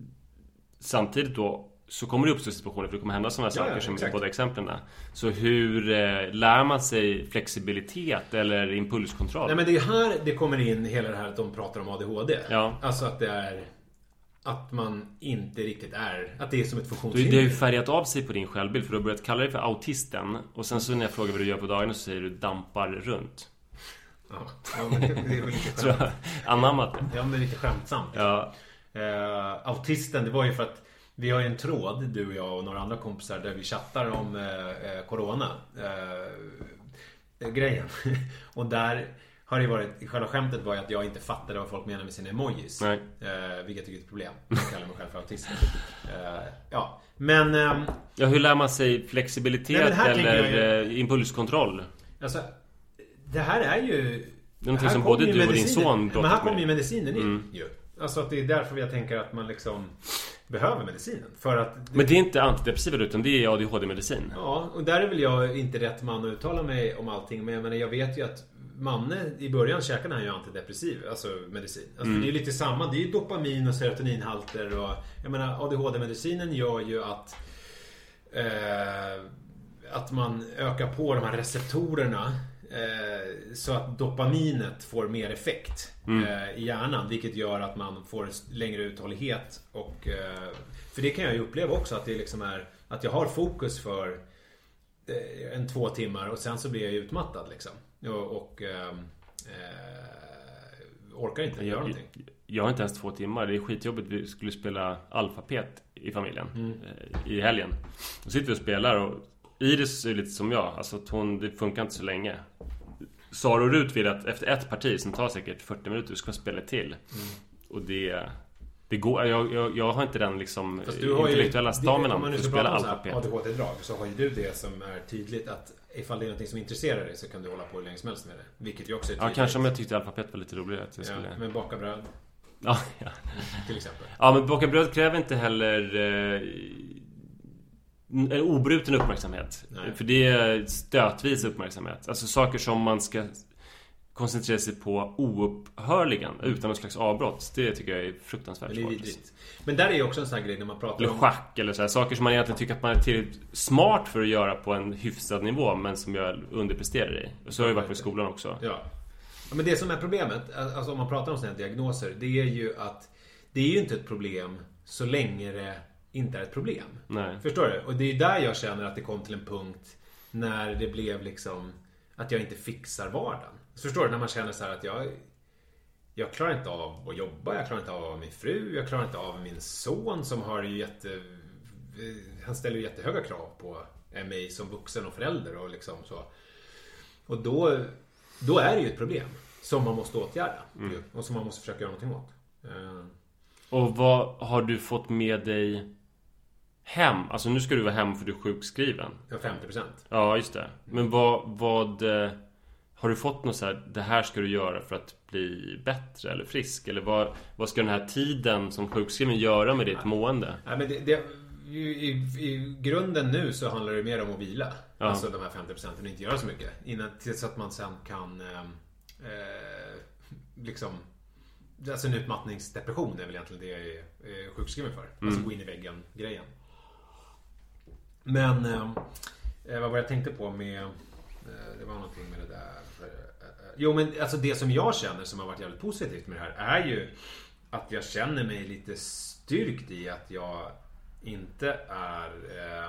samtidigt då så kommer det uppstå situationer, för det kommer hända sådana ja, saker ja, som i båda exemplen. Så hur eh, lär man sig flexibilitet eller impulskontroll? Nej, men det är här det kommer in hela det här att de pratar om A D H D. Ja. Alltså att det är att man inte riktigt är, att det är som ett funktionshinder. Det har ju färgat av sig på din självbild, för du har börjat kalla dig för autisten. Och sen så när jag frågar vad du gör på dagen så säger du dampar runt. Ja, ja men det, det är väl lite skämt. Anammat det. Ja, men det är lite skämtsamt. Ja. Uh, autisten, det var ju för att vi har ju en tråd, du och jag och några andra kompisar, där vi chattar om eh, corona eh, grejen. Och där har det varit, själva skämtet var ju att jag inte fattade vad folk menar med sina emojis. Nej. Eh, vilket är ett problem. Jag kallar mig själv för autist. Eh, ja, men... Ehm, ja, hur lär man sig flexibilitet nej, eller ju, impulskontroll? Alltså, det här är ju... Det är någonting som både du och din son brottas med. Men här kommer ju medicinen in mm. ju. Alltså att det är därför jag tänker att man liksom behöver medicinen. För att det... Men det är inte antidepressiva utan det är A D H D-medicin. Ja, och där är väl jag inte rätt man att uttala mig om allting. Men jag, menar, jag vet ju att Manne i början käkade han ju antidepressiv, alltså medicin. Alltså mm. för det är lite samma, det är ju dopamin och serotoninhalter och jag menar A D H D-medicinen gör ju att eh, att man ökar på de här receptorerna eh, så att dopaminet får mer effekt mm. eh, i hjärnan, vilket gör att man får längre uthållighet och eh, för det kan jag ju uppleva också att det liksom är att jag har fokus för eh, en två timmar och sen så blir jag utmattad liksom. Och, och äh, orkar inte göra någonting. Jag, jag har inte ens två timmar. Det är skitjobbigt. Vi skulle spela alfapet i familjen mm. äh, i helgen. Då sitter vi och spelar och Iris är lite som jag. Alltså att hon, det funkar inte så länge. Sara och Rut vill att efter ett parti som tar säkert fyrtio minuter ska spela till. Mm. Och det... Det går, jag, jag, jag har inte den liksom intellektuella staminan för att spela alfabet. A D H D-drag så har ju du det som är tydligt att ifall det är något som intresserar dig så kan du hålla på hur länge som helst med det. Vilket ju också är tydligt. Ja, kanske om jag tyckte alfabet var lite roligare att jag skulle... Ja, men baka bröd. Ja, ja. Till exempel. Ja, men baka bröd kräver inte heller eh, en obruten uppmärksamhet. Nej. För det är stötvis uppmärksamhet. Alltså saker som man ska koncentrera sig på oupphörligen utan någon slags avbrott. Det tycker jag är fruktansvärt svårt. Men där är ju också en sån här grej när man pratar eller om... schack eller så här, saker som man egentligen tycker att man är tillräckligt smart för att göra på en hyfsad nivå men som jag underpresterar i. Och så har jag varit på skolan också. Ja. Ja, men det som är problemet, alltså om man pratar om sådana här diagnoser, det är ju att det är ju inte ett problem så länge det inte är ett problem. Nej. Förstår du? Och det är där jag känner att det kom till en punkt när det blev liksom att jag inte fixar vardagen. Förstår du? När man känner så här att jag jag klarar inte av att jobba, jag klarar inte av min fru, jag klarar inte av min son som har ju jätte han ställer ju jättehöga krav på mig som vuxen och förälder och liksom så. Och då då är det ju ett problem som man måste åtgärda mm. och som man måste försöka göra någonting åt. Uh. Och vad har du fått med dig hem? Alltså nu ska du vara hem för du är sjukskriven. Ja, femtio procent. Ja, just det. Men vad vad har du fått något så här, det här ska du göra för att bli bättre eller frisk? Eller vad, vad ska den här tiden som sjukskriven göra med ditt ja. mående? Ja, men det, det, i, i, I grunden nu så handlar det mer om att vila. Ja. Alltså de här femtio procenten och inte göra så mycket. Innan, tills att man sen kan eh, eh, liksom... Alltså en utmattningsdepression är väl egentligen det jag är eh, sjukskriven för. Mm. Alltså gå in i väggen grejen. Men eh, vad var jag tänkte på med... Det var någonting med det där. Jo, men alltså det som jag känner som har varit jävligt positivt med det här är ju att jag känner mig lite styrkt i att jag inte är eh,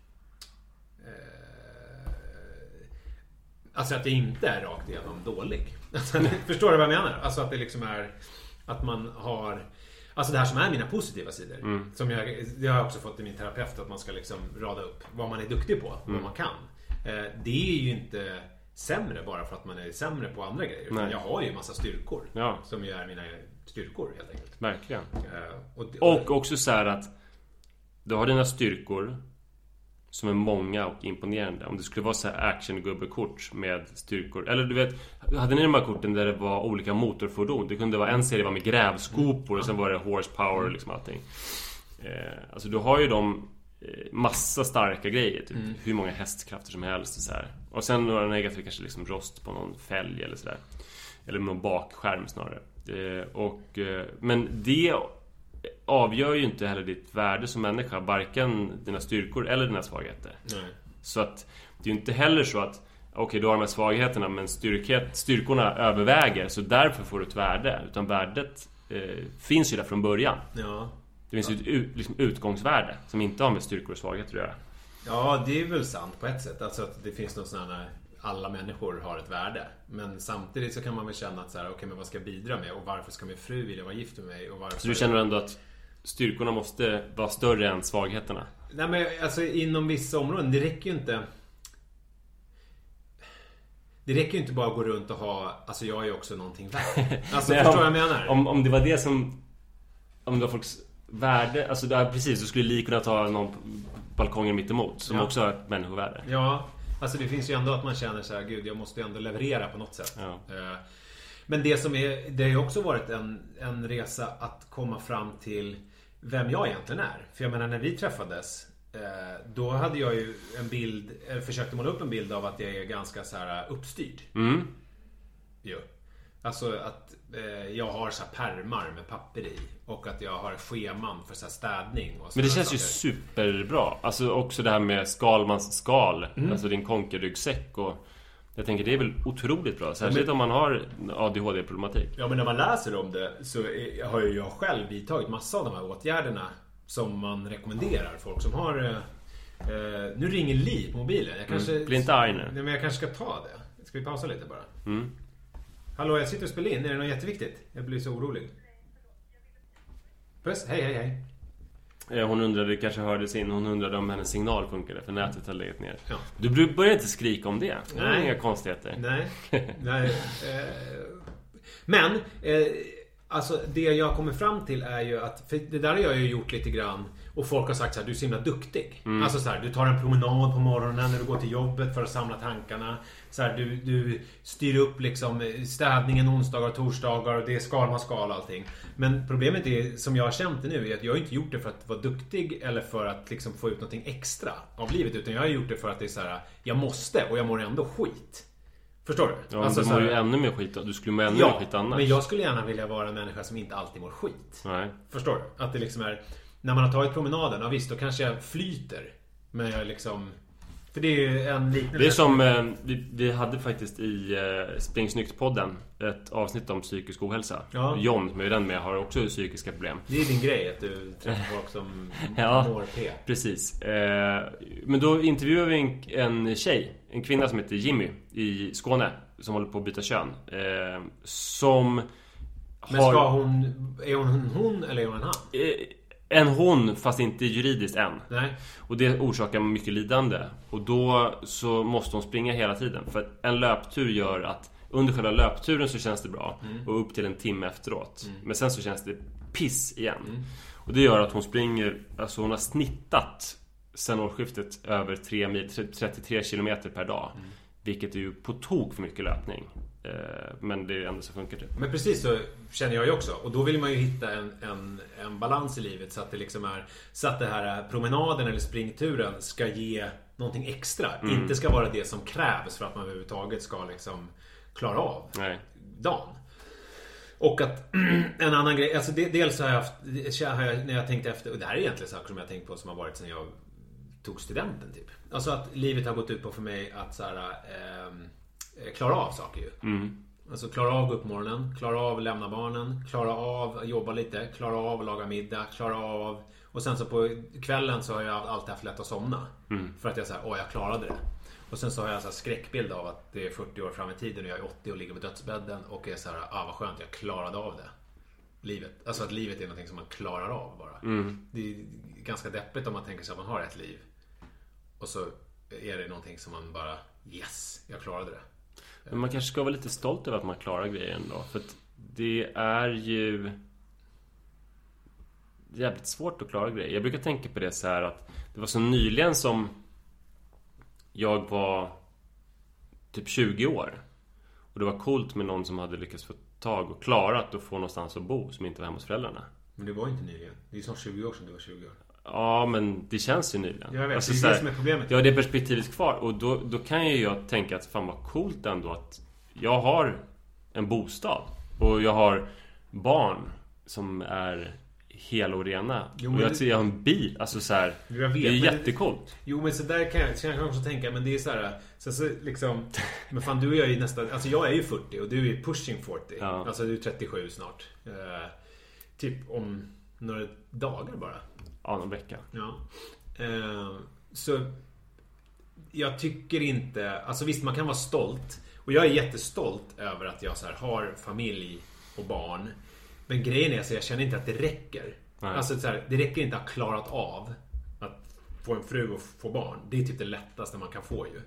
eh, alltså att det inte är rakt igenom dålig. Alltså, förstår du vad jag menar? Alltså att det liksom är att man har alltså det här som är mina positiva sidor mm. som jag, det har jag också fått i min terapeut att man ska liksom rada upp vad man är duktig på, mm. vad man kan. Det är ju inte sämre bara för att man är sämre på andra grejer. Utan jag har ju en massa styrkor ja. som ju är mina styrkor helt enkelt. Verkligen. Uh, och, och, och också så här att du har dina styrkor som är många och imponerande. Om det skulle vara så här action-gubbekort med styrkor. Eller du vet, hade ni de här korten där det var olika motorfordon? Det kunde vara en serie var med grävskopor och sen var det horsepower och liksom allting. Eh, alltså du har ju de massa starka grejer typ. Mm. Hur många hästkrafter som helst och så här. Och sen några negativa kanske liksom rost på någon fälg eller sådär. Eller någon bakskärm snarare eh, och, eh, men det avgör ju inte heller ditt värde som människa, varken dina styrkor eller dina svagheter. Nej. Så att det är ju inte heller så att okej, okay, du har de här svagheterna men styrket, styrkorna överväger så därför får du ett värde, utan värdet eh, finns ju där från början. Ja. Det finns ju ett ut, liksom utgångsvärde som inte har med styrkor och svagheter att göra. Ja, det är väl sant på ett sätt. Alltså att det finns något sådär när alla människor har ett värde. Men samtidigt så kan man väl känna att så här, okej, okay, men vad ska jag bidra med? Och varför ska min fru vilja vara gift med mig? Och varför... Så du känner ändå att styrkorna måste vara större än svagheterna? Nej, men alltså inom vissa områden, det räcker ju inte... det räcker ju inte bara att gå runt och ha, alltså jag är ju också någonting värd. Alltså Nej, förstår om, jag menar? Om, om det var det som, om det var folks värde, alltså det är precis, du skulle lika kunna ta någon balkongen mitt emot som ja. också har ett människovärde. Ja, alltså det finns ju ändå att man känner så här, gud jag måste ju ändå leverera på något sätt. Ja. Men det som är, det har ju också varit en, en resa att komma fram till vem jag egentligen är. För jag menar när vi träffades, då hade jag ju en bild, eller försökte måla upp en bild av att jag är ganska så här uppstyrd. Mm. Jo. Alltså att eh, jag har så här pärmar med papper i. Och att jag har scheman för så här städning och men det känns saker. ju superbra. Alltså också det här med skalmans skal. Mm. Alltså din konkerryggsäck. Och jag tänker det är väl otroligt bra. Särskilt om man har A D H D-problematik. Ja, men när man läser om det så är, har ju jag själv vidtagit massa av de här åtgärderna som man rekommenderar folk som har eh, nu ringer Li på mobilen. Jag kanske, mm. Bli inte arg nu. Nej, men jag kanske ska ta det. Ska vi pausa lite bara? Mm. Hallå, jag sitter och spelar in. Är det något jätteviktigt? Jag blir så orolig. Puss, hej, hej, hej. Hon undrade, kanske hördes in. Hon undrade om hennes signal funkade. För nätet har legat ner. Ja. Du börjar inte skrika om det. Det är Nej. inga konstigheter. Nej. Nej. Eh, men eh, alltså det jag kommer fram till är ju att, för det där har jag ju gjort lite grann. Och folk har sagt så här, du är så himla duktig. Mm. Alltså så här, du tar en promenad på morgonen när du går till jobbet för att samla tankarna. Så här, du, du styr upp liksom städningen onsdagar och torsdagar och det är skal man skal och allting. Men problemet är, som jag har känt det nu, är att jag har inte gjort det för att vara duktig eller för att liksom få ut någonting extra av livet. Utan jag har gjort det för att det är så här, jag måste och jag mår ändå skit. Förstår du? Ja, alltså, du mår ju ännu mer skit. Du skulle må ännu ja, mer skit annars. men jag skulle gärna vilja vara en människa som inte alltid mår skit. Nej. Förstår du? Att det liksom är, när man har tagit promenaden, ja visst, då kanske jag flyter. Men jag liksom, för det är ju en liknande. Det är som eh, vi, vi hade faktiskt i eh, Springsnyggt-podden ett avsnitt om psykisk ohälsa. Ja. John, som är den med, har också psykiska problem. Det är din grej att du träffar folk som ja, mår P. Precis. Eh, men då intervjuade vi en, en tjej, en kvinna som heter Jimmy i Skåne, som håller på att byta kön. Eh, som Men har... ska hon, är hon en hon eller är hon en han? Eh, En hon, fast inte juridiskt än. Nej. Och det orsakar mycket lidande. Och då så måste hon springa hela tiden. För att en löptur gör att under själva löpturen så känns det bra. Mm. Och upp till en timme efteråt. Mm. Men sen så känns det piss igen. Mm. Och det gör att hon springer, alltså hon har snittat sen årsskiftet över tre mil, trettiotre kilometer per dag. Mm. Vilket är ju på tok för mycket löpning. Men det är ändå så funkar det. Men precis så känner jag ju också. Och då vill man ju hitta en, en, en balans i livet. Så att det liksom är, så att det här promenaden eller springturen ska ge någonting extra. Mm. Inte ska vara det som krävs för att man överhuvudtaget ska liksom klara av Nej. dagen. Och att en annan grej, alltså det, dels har jag haft, har jag, när jag tänkt efter, och det här är egentligen saker som jag tänkt på som har varit sedan jag tog studenten typ. Alltså att livet har gått ut på för mig att så här, eh, klara av saker ju. Mm. Alltså klara av att gå upp morgonen, klara av att lämna barnen, klara av att jobba lite, klara av att laga middag, klara av, och sen så på kvällen så har jag alltid haft lätt att somna. Mm. För att jag säger, åh jag klarade det. Och sen så har jag en så här skräckbild av att det är fyrtio år fram i tiden och jag är åttio och ligger på dödsbädden och är så här, ah vad skönt, jag klarade av det. Livet. Alltså att livet är någonting som man klarar av bara. Mm. Det är ganska deppigt om man tänker sig att man har ett liv. Och så är det någonting som man bara, yes, jag klarade det. Men man kanske ska vara lite stolt över att man klarar grejer ändå. För att det är ju jävligt svårt att klara grejer. Jag brukar tänka på det så här att det var så nyligen som jag var typ tjugo år. Och det var coolt med någon som hade lyckats få tag och klarat att få någonstans att bo som inte var hemma hos föräldrarna. Men det var inte nyligen. Det är ju snart tjugo år sedan du var tjugo år. Ja, men det känns ju nyligen. Jag vet, alltså, det är så här, det som är problemet. Ja, det är perspektivet kvar. Och då, då kan ju jag tänka att fan vad coolt ändå att jag har en bostad. Och jag har barn som är hel och rena. Jo, och jag, det... jag har en bil. Alltså så här, jag vet, det är men jättecoolt. Det... Jo, men så där kan jag, kan jag också tänka. Men det är så här, så, så liksom, men fan, du och jag är ju nästan, alltså jag är ju fyrtio och du är pushing fyrtio. Ja. Alltså du är trettiosju snart. Uh, typ om några dagar bara. Ja, någon vecka. Ja. Uh, så jag tycker inte, alltså visst man kan vara stolt. Och jag är jättestolt över att jag så här har familj och barn. Men grejen är så jag känner inte att det räcker. Nej. Alltså så här, det räcker inte att ha klarat av att få en fru och få barn. Det är typ det lättaste man kan få ju.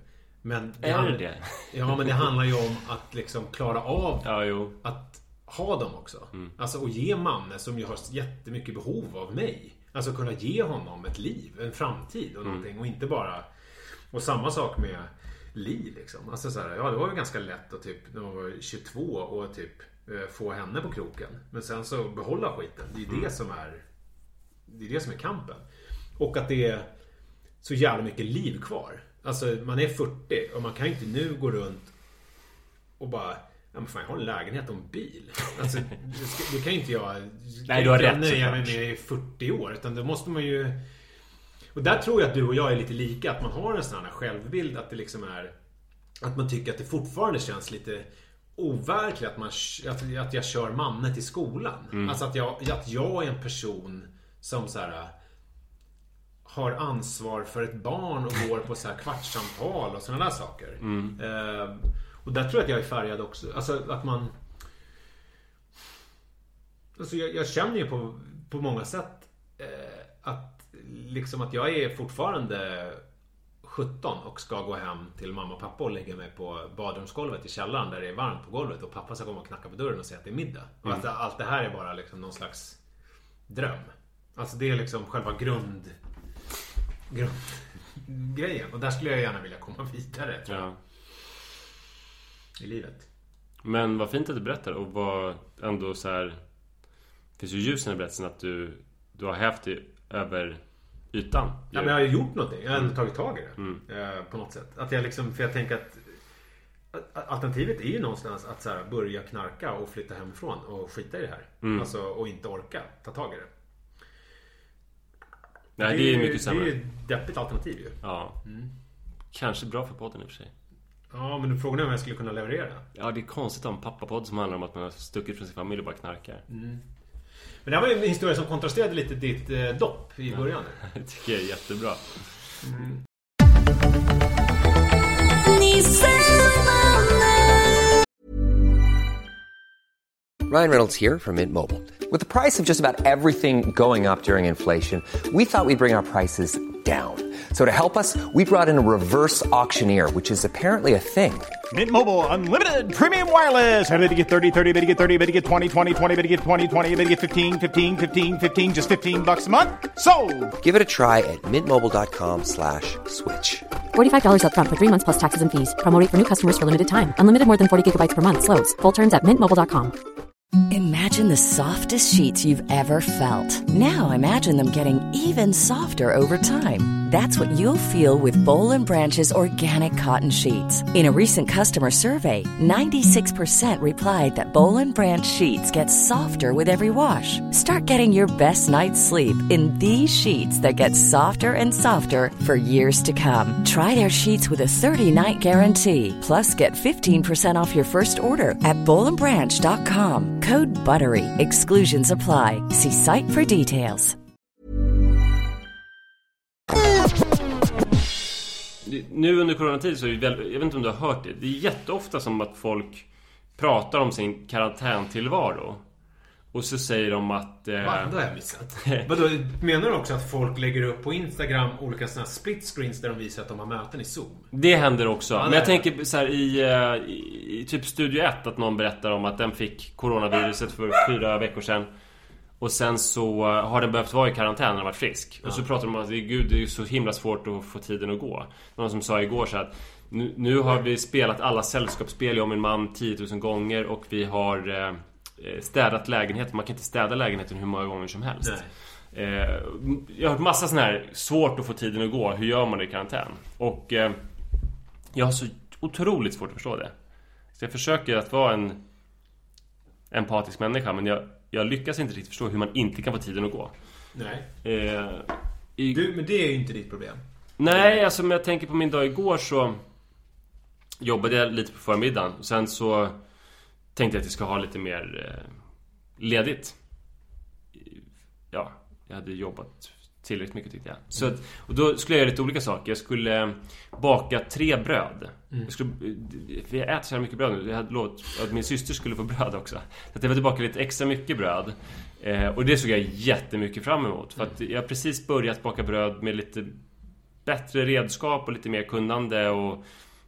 Men det är handlar, det? Ja, men det handlar ju om att liksom klara av ja, jo. att ha dem också. Mm. Alltså och ge Manne som ju har jättemycket behov av mig. Alltså kunna ge honom ett liv, en framtid och mm. någonting. Och inte bara... Och samma sak med Li liksom. Alltså så här, ja det var ju ganska lätt att typ när man var tjugotvå och typ få henne på kroken. Men sen så behålla skiten. Det är mm. det som är det är det som är kampen. Och att det är så jävla mycket liv kvar. Alltså man är fyrtio och man kan inte nu gå runt och bara ja men fan jag har en lägenhet och en bil. Alltså det, ska, det kan inte jag Nej, du har rätt nöja mig med i fyrtio år utan då måste man ju. Och där tror jag att du och jag är lite lika. Att man har en sån här självbild. Att det liksom är att man tycker att det fortfarande känns lite overkligt att, man, att, att jag kör Manne till skolan. Mm. Alltså att jag, att jag är en person som så här har ansvar för ett barn och går på så här kvartssamtal och sådana där saker. Mm. Eh, och där tror jag att jag är färgad också. Alltså att man alltså jag, jag känner ju på, på många sätt eh, att liksom att jag är fortfarande sjutton och ska gå hem till mamma och pappa och lägga mig på badrumsgolvet i källaren där det är varmt på golvet och pappa ska komma och knacka på dörren och säga att det är middag. Och mm. att allt det här är bara liksom någon slags dröm. Alltså det är liksom själva grund, grundgrejen. Och där skulle jag gärna vilja komma vidare tror jag. Ja. I livet. Men vad fint att du berättar och vad ändå så här det finns ju ljus i den här berättelsen att du, du har hävt det över ytan. Ja, men jag har ju gjort någonting. Jag har ändå tagit tag i det. Mm. Eh, på något sätt. Att jag liksom, för jag tänker att, att alternativet är ju någonstans att så här, börja knarka och flytta hemifrån och skita i det här. Mm. Alltså, och inte orka ta tag i det. Nej, det, det är ju mycket sämre. Det är ju ett deppigt alternativ ju. Ja. Mm. Kanske bra för podden i och för sig. Ja, men du frågar om jag skulle kunna leverera. Ja, det är konstigt om pappapodd som handlar om att man har stuckit från sin familj och bara knarkar. Mm. Men det här var ju en historia som kontrasterade lite ditt eh, dopp i början. Ja, det tycker jag är jättebra. Mm. Ryan Reynolds here from Mint Mobile. With the price of just about everything going up during inflation, we thought we'd bring our prices down. So to help us, we brought in a reverse auctioneer, which is apparently a thing. Mint Mobile Unlimited Premium Wireless. How to get thirty, thirty, how to get thirty, how to get twenty, twenty, twenty, how to get twenty, twenty, how to get fifteen, fifteen, fifteen, fifteen, just fifteen bucks a month? Sold! Give it a try at mintmobile.com slash switch. forty-five dollars up front for three months plus taxes and fees. Promo rate for new customers for limited time. Unlimited more than forty gigabytes per month. Slows full terms at mint mobile dot com. Imagine the softest sheets you've ever felt. Now imagine them getting even softer over time. That's what you'll feel with Boll and Branch's organic cotton sheets. In a recent customer survey, ninety-six percent replied that Boll and Branch sheets get softer with every wash. Start getting your best night's sleep in these sheets that get softer and softer for years to come. Try their sheets with a thirty-night guarantee. Plus, get fifteen percent off your first order at boll and branch dot com. Code BUTTERY. Exclusions apply. See site for details. Nu under coronatid så är det väl, jag vet inte om du har hört det. Det är jätteofta som att folk pratar om sin karantäntillvaro. Och så säger de att... Eh... Va, det har jag missat. Vadå, menar du också att folk lägger upp på Instagram olika såna split screens där de visar att de har möten i Zoom? Det händer också. Ja, men jag tänker så här i, i, i typ Studio ett att någon berättar om att den fick coronaviruset för fyra veckor sedan. Och sen så har den behövt vara i karantän när den varit frisk. Ja. Och så pratar de om att gud, det är så himla svårt att få tiden att gå. Någon som sa igår så att nu, nu har vi spelat alla sällskapsspel om en man tio tusen gånger och vi har... Eh, städat lägenheten. Man kan inte städa lägenheten hur många gånger som helst. eh, Jag har hört massa sån här svårt att få tiden att gå. Hur gör man det i karantän? Och eh, jag har så otroligt svårt att förstå det. Så jag försöker att vara en empatisk människa, men jag, jag lyckas inte riktigt förstå hur man inte kan få tiden att gå. Nej. eh, i... du, Men det är ju inte ditt problem. Nej, alltså om jag tänker på min dag igår så jobbade jag lite på förmiddagen. Och sen så tänkte jag att jag ska ha lite mer eh, ledigt. Ja, jag hade jobbat tillräckligt mycket tyckte jag. Så att, och då skulle jag göra lite olika saker. Jag skulle baka tre bröd. Mm. Jag skulle, för jag äter så här mycket bröd nu. Jag hade lovat att min syster skulle få bröd också. Så att jag var tillbaka lite extra mycket bröd. Eh, och det såg jag jättemycket fram emot. För att jag har precis börjat baka bröd med lite bättre redskap och lite mer kunnande och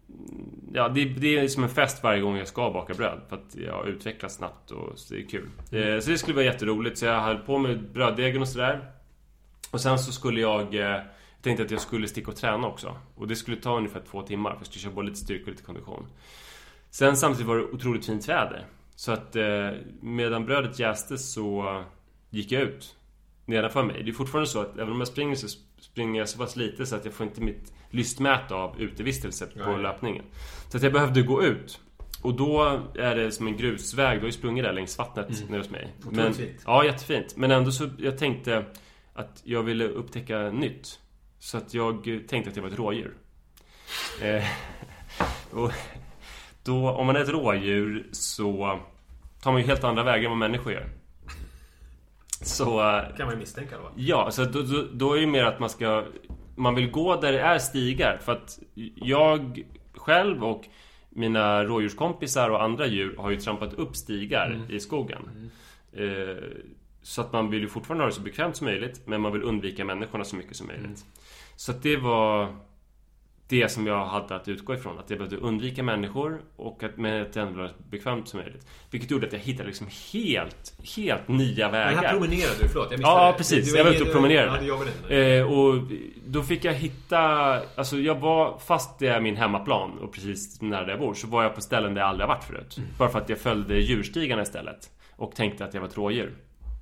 Ja, det, det är som en fest varje gång jag ska baka bröd. För att jag utvecklas snabbt och så det är kul. mm. Så det skulle vara jätteroligt. Så jag höll på med bröddegen och sådär. Och sen så skulle jag eh, tänkte att jag skulle sticka och träna också. Och det skulle ta ungefär två timmar. För jag skulle köra både lite styrka och lite kondition. Sen samtidigt var det otroligt fint väder. Så att eh, medan brödet jäste så gick jag ut nedanför mig. Det är fortfarande så att även om jag springer så springer jag så pass lite så att jag får inte mitt lystmäte av utevistelse på Nej. löpningen. Så att jag behövde gå ut. Och då är det som en grusväg. Då har jag sprungit där längs vattnet mm. nere hos mig. Men, fint. Ja, jättefint. Men ändå så jag tänkte att jag ville upptäcka nytt. Så att jag tänkte att jag var ett rådjur. eh, och då, om man är ett rådjur så tar man ju helt andra vägar än vad människor gör. Så kan man misstänka då? Ja, så då, då, då är det mer att man ska man vill gå där det är stigar. För att jag själv och mina rådjurskompisar och andra djur har ju trampat upp stigar mm. i skogen. Mm. eh, Så att man vill ju fortfarande ha det så bekvämt som möjligt, men man vill undvika människorna så mycket som möjligt. mm. Så att det var det som jag hade att utgå ifrån. Att jag behövde undvika människor och att, men att det ändå var bekvämt som möjligt. Vilket gjorde att jag hittade liksom helt, helt nya vägar. Men här promenerade du, förlåt. Jag ja, precis. Du, du jag var ute och promenerade. Ja, eh, och då fick jag hitta... Alltså jag var, fast det är min hemmaplan och precis nära jag bor, så var jag på ställen där jag aldrig har varit förut. Mm. Bara för att jag följde djurstigarna istället. Och tänkte att jag var ett rådjur.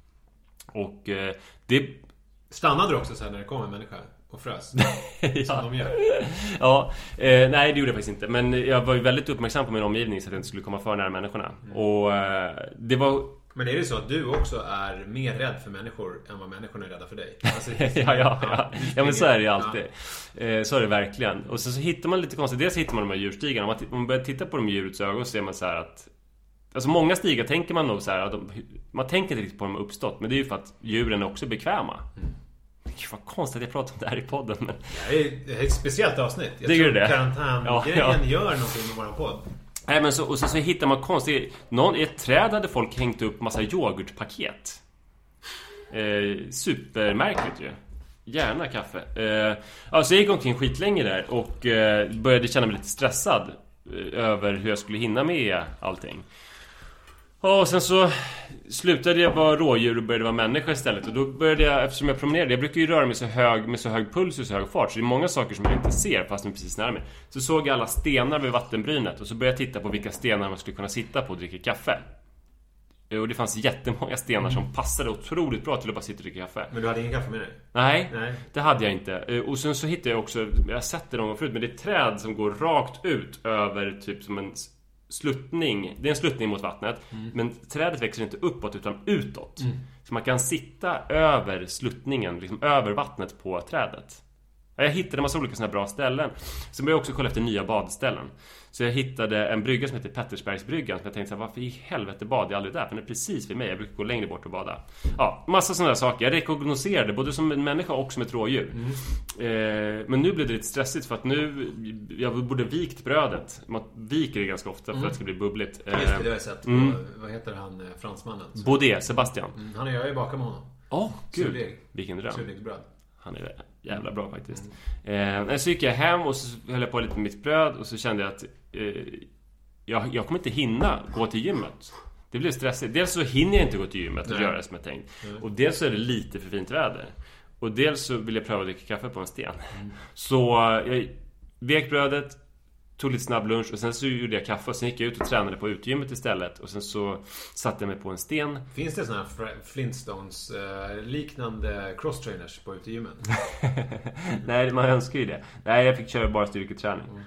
Och eh, det... Stannade du också så här när det kom en människa? Och frös. ja. Som de gör. Ja, eh, nej det gjorde jag faktiskt inte. Men jag var ju väldigt uppmärksam på min omgivning så att jag inte skulle komma för nära människorna. Mm. Och eh, det var... Men är det så att du också är mer rädd för människor än vad människorna är rädda för dig? Alltså, ja, ja, ja. ja. ja, men så är det ju alltid. Ja. Eh, så är det verkligen. Och så, så hittar man lite konstigt. Dels hittar man de här djurstigarna. Om man, om man börjar titta på de djurets ögon så ser man så här att... Alltså många stigar tänker man nog så här att de, man tänker inte riktigt på dem har uppstått. Men det är ju för att djuren är också bekväma. Mm. Vad konstigt att jag pratar om det här i podden. Men... Ja, det är ett speciellt avsnitt. Jag det tror det. karantän-grejen ja, ja. gör någonting med våran podd. Nej, men så, och så, så hittar man konstigt. Någon, i ett träd hade folk hängt upp massa yoghurtpaket. Eh, supermärkligt ju. Gärna kaffe. Eh, alltså jag gick omkring skitlänge där och eh, började känna mig lite stressad eh, över hur jag skulle hinna med allting. Och sen så slutade jag vara rådjur och började vara människa istället. Och då började jag, eftersom jag promenerade, jag brukar ju röra mig så hög, med så hög puls och så hög fart. Så det är många saker som jag inte ser fast de är precis nära mig. Så såg jag alla stenar vid vattenbrynet. Och så började jag titta på vilka stenar man skulle kunna sitta på och dricka kaffe. Och det fanns jättemånga stenar som passade otroligt bra till att bara sitta och dricka kaffe. Men du hade ingen kaffe med dig? Nej, Nej. det hade jag inte. Och sen så hittade jag också, jag har sett det någon gång förut, men det är ett träd som går rakt ut över typ som en... sluttning, det är en sluttning mot vattnet. mm. Men trädet växer inte uppåt utan utåt. mm. Så man kan sitta över sluttningen, liksom över vattnet på trädet. Jag hittade en massa olika såna här bra ställen. Sen började jag också kolla efter nya badställen. Så jag hittade en brygga som heter Pettersbergsbryggan. Som jag tänkte så här, varför i helvete bad jag aldrig där? För den är precis vid mig, jag brukar gå längre bort och bada. Ja, massa sådana där saker. Jag rekognoserade både som en människa och som ett rådjur. mm. eh, Men nu blev det lite stressigt. För att nu, jag borde vikt brödet. Man viker det ganska ofta för mm. att det ska bli bubbligt. eh, Just det, det har jag sett på, mm. vad heter han, fransmannen? Baudet, Sebastian. mm. Han är jag ju bakom honom. Åh, oh, gud, vilken dröm. Surdegsbröd. Han är jävla bra faktiskt. mm. eh, Så gick jag hem och så höll jag på lite med mitt bröd. Och så kände jag att eh, jag, jag kommer inte hinna gå till gymmet. Det blev stressigt. Dels så hinner jag inte gå till gymmet och Nej. göra det som jag tänkt. mm. Och dels så är det lite för fint väder. Och dels så vill jag pröva att dricka kaffe på en sten. mm. Så jag vek brödet, tog lite snabb lunch och sen så gjorde jag kaffe och sen gick jag ut och tränade på utegymmet istället och sen så satte jag mig på en sten. Finns det såna här Flintstones eh, liknande crosstrainers på utegymmen? Nej, man önskar ju det. Nej, jag fick köra bara styrketräning. Mm.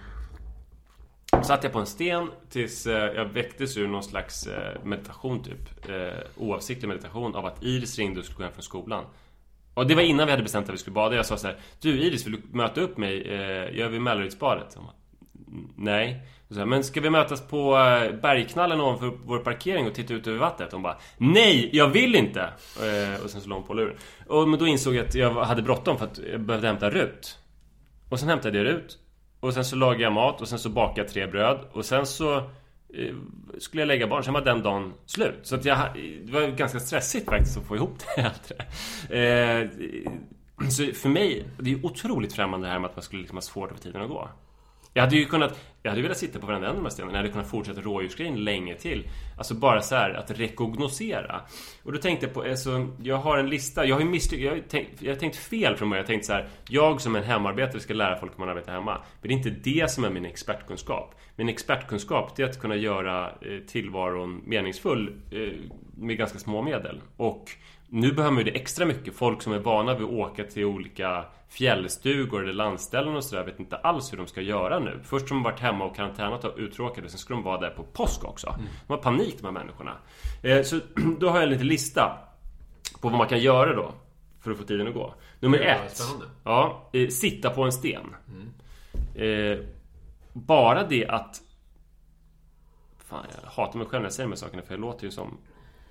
Satt jag på en sten tills eh, jag väcktes ur någon slags eh, meditation typ. Eh, oavsiktlig meditation av att Iris ringde och skulle gå hem från skolan. Och det var innan vi hade bestämt att vi skulle bada. Jag sa så här: du Iris, vill du möta upp mig? Eh, gör vi Mälarydsbadet? Nej. Så här, men ska vi mötas på bergknallen ovanför vår parkering och titta ut över vattnet? Hon bara, nej, jag vill inte. eh, Och sen så låg hon på luren. Och men då insåg jag att jag hade bråttom för att jag behövde hämta Rut. Och sen hämtade jag Rut. Och sen så lagade jag mat och sen så bakade jag tre bröd. Och sen så eh, skulle jag lägga barn. Sen var den dagen slut. Så att jag, det var ganska stressigt faktiskt att få ihop det här. eh, Så för mig, det är otroligt främmande här med att man skulle liksom ha svårt att få tiden att gå. Jag hade ju kunnat, jag hade velat sitta på varenda en av de här stenarna. Jag hade kunnat fortsätta rådjursgrejen länge till. Alltså bara så här att rekognosera. Och då tänkte jag på, alltså, jag har en lista. Jag har ju misstyck, jag har tänkt, jag har tänkt fel från mig. Jag har tänkt så här, jag som en hemarbetare ska lära folk hur man arbetar hemma. Men det är inte det som är min expertkunskap. Min expertkunskap är att kunna göra eh, tillvaron meningsfull eh, med ganska små medel. Och nu behöver man ju det extra mycket. Folk som är vana vid att åka till olika fjällstugor eller landställen och sådär vet inte alls hur de ska göra nu. Först som de varit hemma och karantänat och uttråkade, sen ska de vara där på påsk också. Mm. De har panik, de här människorna. Eh, så då har jag en liten lista på vad man kan göra då för att få tiden att gå. Nummer ett. Ja, eh, sitta på en sten. Mm. Eh, bara det att... Fan, jag hatar mig själv när jag säger de här sakerna, för jag låter ju som...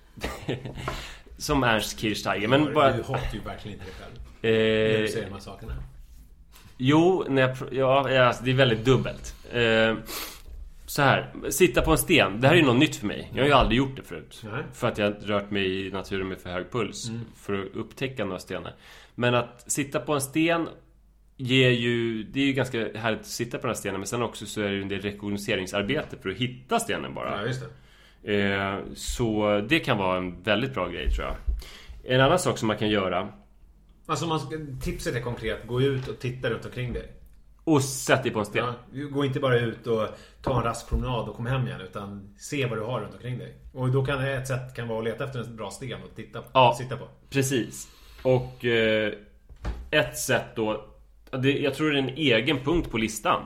som Ernst Kirchsteiger. Men bara... Du hatar ju verkligen inte dig själv. Eh, när du säger de här sakerna. Jo, när jag, ja, alltså, det är väldigt dubbelt. Eh, så här, sitta på en sten. Det här är ju något nytt för mig. Jag har ju aldrig gjort det förut. Nej. För att jag har rört mig i naturen med för hög puls. Mm. För att upptäcka några stenar. Men att sitta på en sten ger ju, det är ju ganska härligt att sitta på den här stenen. Men sen också så är det ju en del rekognoseringsarbete för att hitta stenen bara. Ja, just det. Eh, så det kan vara en väldigt bra grej, tror jag. En annan sak som man kan göra, alltså man ska, tipset är konkret. Gå ut och titta runt omkring dig. Och sätt dig på en sten. Ja, gå inte bara ut och ta en rask promenad och kom hem igen, utan se vad du har runt omkring dig. Och då kan ett sätt kan vara att leta efter en bra sten och titta på, ja, sitta på. Precis. Och eh, ett sätt då, det, jag tror det är en egen punkt på listan.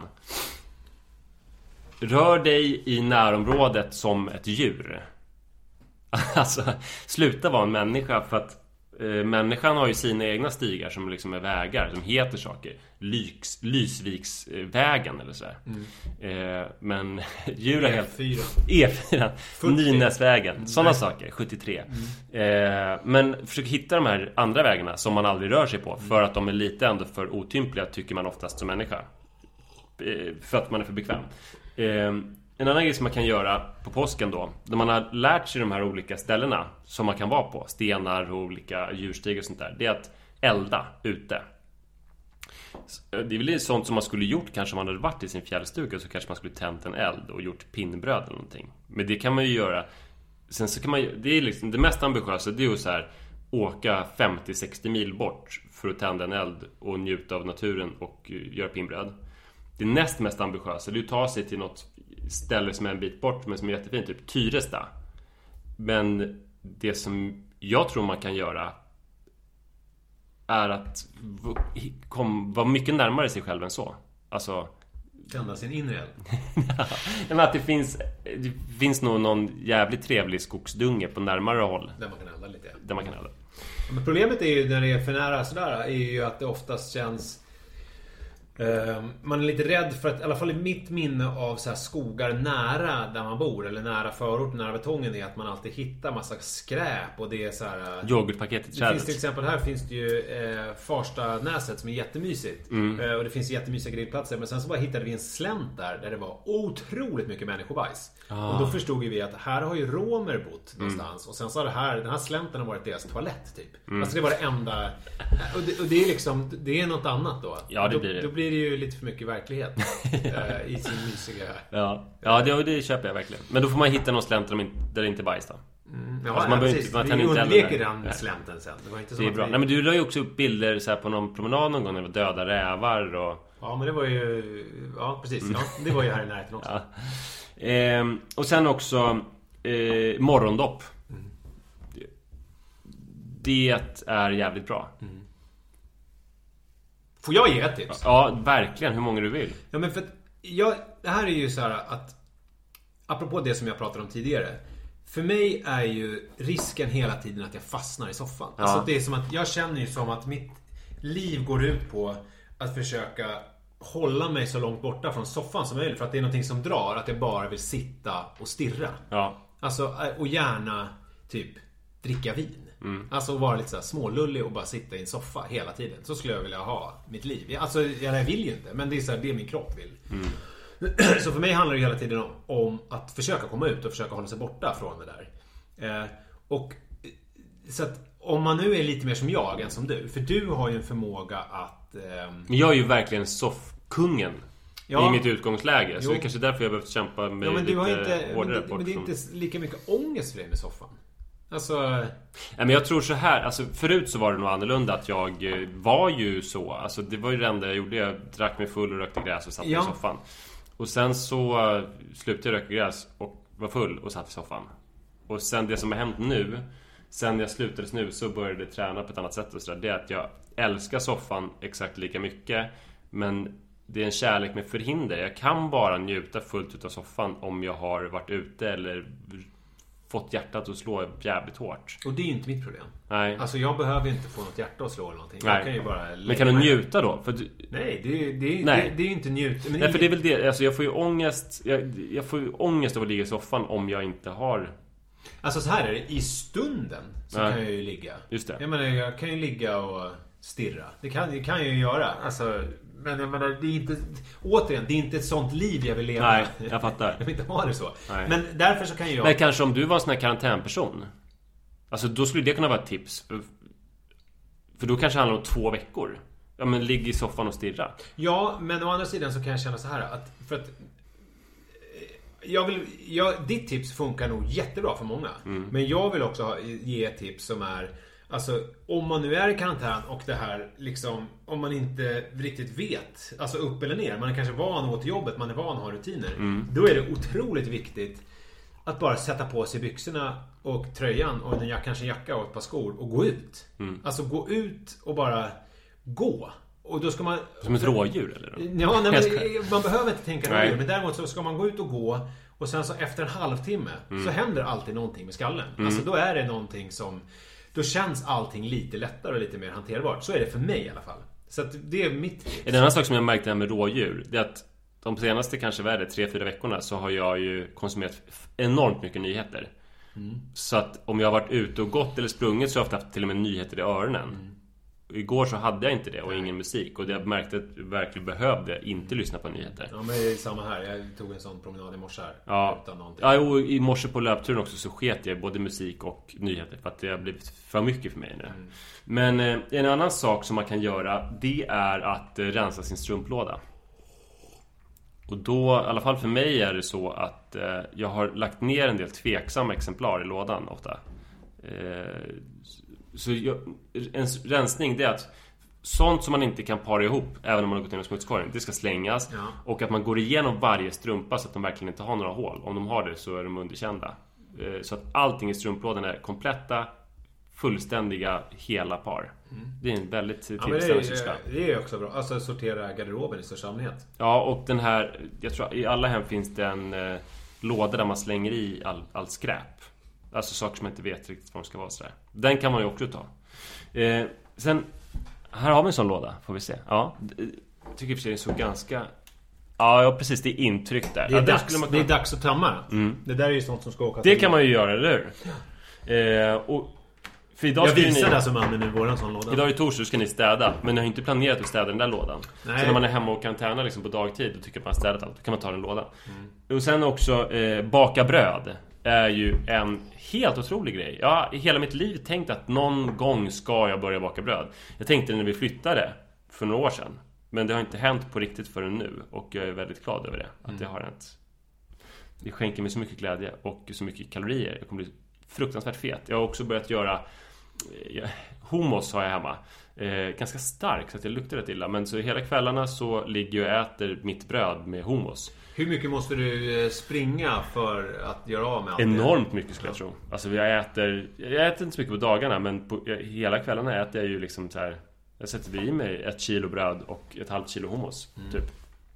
Rör dig i närområdet som ett djur. Alltså, sluta vara en människa, för att eh, människan har ju sina egna stigar som liksom är vägar, som heter saker. Lyks, Lysviksvägen eller sådär. Mm. Eh, men djur är helt... E fyra. E fyra. Nynäsvägen. Sådana saker. sjuttiotre. Mm. Eh, men försök hitta de här andra vägarna som man aldrig rör sig på. Mm. För att de är lite ändå för otympliga, tycker man oftast som människa. Eh, för att man är för bekväm. Eh, En annan grej som man kan göra på påsken då, när man har lärt sig de här olika ställena som man kan vara på, stenar och olika djurstigar och sånt där, det är att elda ute. Det är väl sånt som man skulle gjort kanske om man hade varit i sin fjällstuga, så kanske man skulle tänt en eld och gjort pinnbröd eller någonting. Men det kan man ju göra. Sen så kan man, det är liksom det mest ambitiösa, det är ju så här, åka femtio till sextio mil bort för att tända en eld och njuta av naturen och göra pinnbröd. Det näst mest ambitiösa, det är att ta sig till något ställe som är en bit bort men som är jättefint, typ Tyresta. Men det som jag tror man kan göra är att kom, vara mycket närmare sig själv än så. Alltså tända sin inre eld. Men att det finns det finns nog någon jävligt trevlig skogsdunge på närmare håll där man kan elda lite. Där man kan elda. Men problemet är ju när det är för nära sådär, är ju att det oftast känns Uh, man är lite rädd för att, i alla fall i mitt minne av så här skogar nära där man bor, eller nära förort, nära betongen, är att man alltid hittar massa skräp. Och det är så här uh, yoghurtpaketet det finns till exempel, här finns det ju uh, Farsta-näset som är jättemysigt. mm. uh, Och det finns jättemysiga grillplatser. Men sen så bara hittade vi en slänt där Där det var otroligt mycket människobajs. ah. Och då förstod vi att här har ju romer bott någonstans. mm. Och sen så har det här, den här slänten har varit deras toalett typ. mm. Alltså det var det enda. Och det, och det är liksom, det är något annat då. Ja, det blir det. Då, då blir det ju lite för mycket verklighet äh, i sin mysiga. Ja, ja det, det köper jag verkligen. Men då får man hitta någon slänt där det inte är bajs då. Mm. Ja, alltså man ja, precis. Inte, man vi undviker den slänten sen. Det var inte så det är bra. Vi... Nej, men du la ju också upp bilder så här på någon promenad någon gång när det var döda rävar och... Ja, men det var ju... Ja, precis. Ja, det var ju här i närheten också. Ja. Ehm, och sen också eh, morgondopp. Mm. Det, det är jävligt bra. Mm. Får jag ge ett tips? Ja, verkligen. Hur många du vill. Ja, men för att jag, det här är ju så här att apropå det som jag pratade om tidigare. För mig är ju risken hela tiden att jag fastnar i soffan. Ja. Alltså det är som att jag känner ju som att mitt liv går ut på att försöka hålla mig så långt borta från soffan som möjligt. För att det är någonting som drar, att jag bara vill sitta och stirra. Ja. Alltså, och gärna typ dricka vin. Mm. Alltså vara lite så här smålullig och bara sitta i en soffa hela tiden. Så skulle jag vilja ha mitt liv. Alltså jag vill ju inte, men det är så här, det min kropp vill. Mm. Så för mig handlar det hela tiden om, om att försöka komma ut och försöka hålla sig borta från det där. Eh, och så att om man nu är lite mer som jag än som du, för du har ju en förmåga att... Eh, jag är ju verkligen soffkungen. ja. i mitt utgångsläge. Så jo. det är kanske därför jag behövt kämpa med ja, men du har lite inte, hårdare. Men det, men det är inte lika mycket ångest för dig med soffan. Alltså... Ja, men jag tror så här, alltså förut så var det nog annorlunda att jag var ju så. Alltså det var ju det enda jag gjorde. Jag drack mig full och rökte gräs och satt ja. i soffan. Och sen så slutade jag röka gräs och var full och satt i soffan. Och sen det som har hänt nu, sen jag slutade nu så började jag träna på ett annat sätt och så där, det är att jag älskar soffan exakt lika mycket. Men det är en kärlek med förhinder. Jag kan bara njuta fullt ut av soffan om jag har varit ute eller fått hjärtat att slå jävligt hårt. Och det är ju inte mitt problem. Nej. Alltså jag behöver inte få något hjärta att slå eller någonting. Nej. Jag kan ju bara men kan du njuta då? För du... Nej, det, det, Nej. Det, det är ju inte njut. Men Nej, för det är väl det. Alltså jag får ju ångest. Jag, jag får ju ångest av att ligga i soffan om jag inte har... Alltså så här är det. I stunden så Nej. kan jag ju ligga. Just det. Jag menar, jag kan ju ligga och stirra. Det kan, det kan jag ju göra. Alltså... Men jag menar, det är inte... Återigen, det är inte ett sånt liv jag vill leva. Nej, jag fattar. Jag vill inte ha det så. Nej. Men därför så kan jag... Men kanske om du var en sån här karantänperson. Alltså då skulle det kunna vara ett tips. För då kanske det handlar om två veckor. Ja, men ligg i soffan och stirra. Ja, men å andra sidan så kan jag känna så här att... För att... Jag vill... Jag, ditt tips funkar nog jättebra för många. Mm. Men jag vill också ha, ge ett tips som är... Alltså, om man nu är i karantän och det här liksom, om man inte riktigt vet, alltså upp eller ner, man är kanske van åt jobbet, man är van att ha rutiner, mm. då är det otroligt viktigt att bara sätta på sig byxorna och tröjan och en, kanske en jacka och ett par skor och gå ut. Mm. Alltså gå ut och bara gå. Och då ska man... Som ett rådjur eller? Ja, nej, men, man behöver inte tänka rådjur, men däremot så ska man gå ut och gå och sen så efter en halvtimme mm. så händer alltid någonting med skallen. Mm. Alltså då är det någonting som... Då känns allting lite lättare och lite mer hanterbart. Så är det för mig i alla fall. Så att det är mitt... En annan sak som jag märkte här med rådjur, det är att de senaste kanske värre tre fyra veckorna så har jag ju konsumerat enormt mycket nyheter. Mm. Så att om jag har varit ute och gått eller sprungit så har jag haft till och med nyheter i öronen. Mm. Igår så hade jag inte det och Nej. ingen musik. Och jag märkte att jag verkligen behövde inte lyssna på nyheter. Ja, men det är samma här. Jag tog en sån promenad i morse här. Ja, utan någonting. Ja, och i morse på löpturen också så sket jag både musik och nyheter. För att det har blivit för mycket för mig nu. Mm. Men eh, en annan sak som man kan göra, det är att eh, rensa sin strumplåda. Och då, i alla fall för mig är det så att eh, jag har lagt ner en del tveksamma exemplar i lådan ofta. Eh, Så jag, en rensning det är att sånt som man inte kan para ihop även om man har gått in i smutskorgen, det ska slängas. Ja. Och att man går igenom varje strumpa så att de verkligen inte har några hål. Om de har det så är de underkända. Så att allting i strumplådan är kompletta, fullständiga, hela par. Mm. Det är en väldigt tipsam ja, syssla. Det är också bra. Alltså sortera garderoben i största allmänhet. Ja, och den här, jag tror i alla hem finns det en eh, låda där man slänger i all, all skräp. Alltså saker som man inte vet riktigt vad de ska vara sådär. Den kan man ju också ta. Eh, sen, här har vi en sån låda, får vi se. Ja, jag tycker i och för sig det så ganska... Ja, ja, precis, det är intryck där. Det är, ja, dags, skulle man kunna... det är dags att tömma. Mm. Det där är ju sånt som ska åka Det till. kan man ju göra, eller hur? Eh, och för idag jag visade ni... alltså mannen nu våran sån låda. Idag är torsdag ska ni städa. Men ni har inte planerat att städa den där lådan. Nej. Så när man är hemma och kan träna liksom på dagtid och tycker att man har städat allt, då kan man ta den lådan. Mm. Och sen också eh, baka bröd är ju en helt otrolig grej. Jag har i hela mitt liv tänkt att någon gång ska jag börja baka bröd. Jag tänkte när vi flyttade för några år sedan. Men det har inte hänt på riktigt förrän nu. Och jag är väldigt glad över det. Att mm. det har hänt. Det skänker mig så mycket glädje och så mycket kalorier. Jag kommer bli fruktansvärt fet. Jag har också börjat göra eh, hummus har jag hemma. Eh, ganska stark så att jag luktar rätt illa. Men så hela kvällarna så ligger jag och äter mitt bröd med hummus. Hur mycket måste du springa för att göra av med allt? Enormt mycket skulle jag tro. Alltså jag äter, jag äter inte så mycket på dagarna. Men på, jag, hela kvällarna äter jag ju liksom så här. Jag sätter i mig ett kilo bröd och ett halvt kilo hummus mm. typ.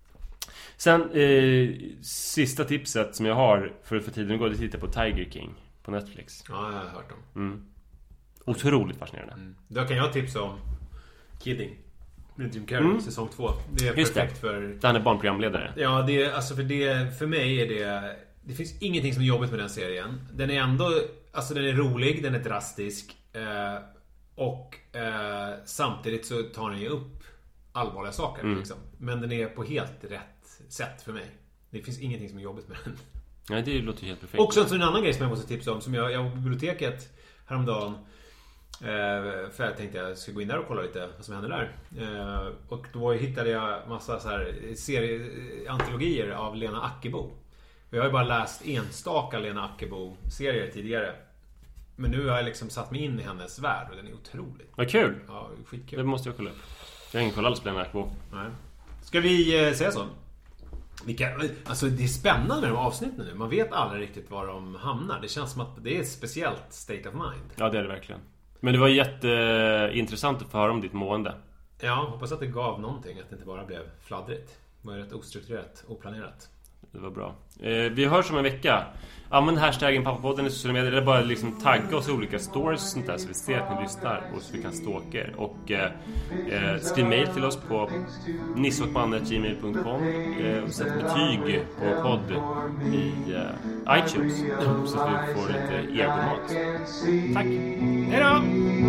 Sen eh, sista tipset som jag har för, för tiden går att titta på Tiger King på Netflix. Ja, jag har hört om. Mm. Otroligt fascinerande. Mm. Då kan jag tipsa om Kidding med Jim Carrey mm. säsong två. Det är Just perfekt det. för... Han är barnprogramledare. Ja, det är, alltså för, det, för mig är det... Det finns ingenting som är jobbigt med den serien. Den är ändå... Alltså den är rolig, den är drastisk. Eh, och eh, samtidigt så tar den ju upp allvarliga saker. Mm. Liksom. Men den är på helt rätt sätt för mig. Det finns ingenting som är jobbigt med den. Nej, det låter helt perfekt. Också en annan grej som jag måste tipsa om. Som jag, jag var på biblioteket häromdagen. För jag tänkte jag skulle gå in där och kolla lite vad som händer där. Och då hittade jag massa så här serieantologier av Lena Ackebo. Jag har ju bara läst enstaka Lena Ackebo-serier tidigare. Men nu har jag liksom satt mig in i hennes värld och den är otrolig. Vad kul! Ja, skitkul. Det måste jag kolla upp. Jag har ingen koll alls på Lena Ackebo. Nej. Ska vi säga så? Vilka, alltså det är spännande med de avsnitten nu. Man vet aldrig riktigt var de hamnar. Det känns som att det är ett speciellt state of mind. Ja, det är det verkligen. Men det var jätteintressant att få höra om ditt mående. Ja, hoppas att det gav någonting. Att det inte bara blev fladdrigt. Det var rätt ostrukturerat, oplanerat. Det var bra. eh, Vi hörs om en vecka. Använd hashtaggen Pappapodden i sociala medier. Eller bara liksom tagga oss i olika stories och sånt där, så vi ser att ni lyssnar och så vi kan stalka er. Och eh, skriv mail till oss på nisseochman snabel-a gmail punkt com eh, och sätt betyg på podd i eh, iTunes, så att vi får lite egomat. Tack! Hej då!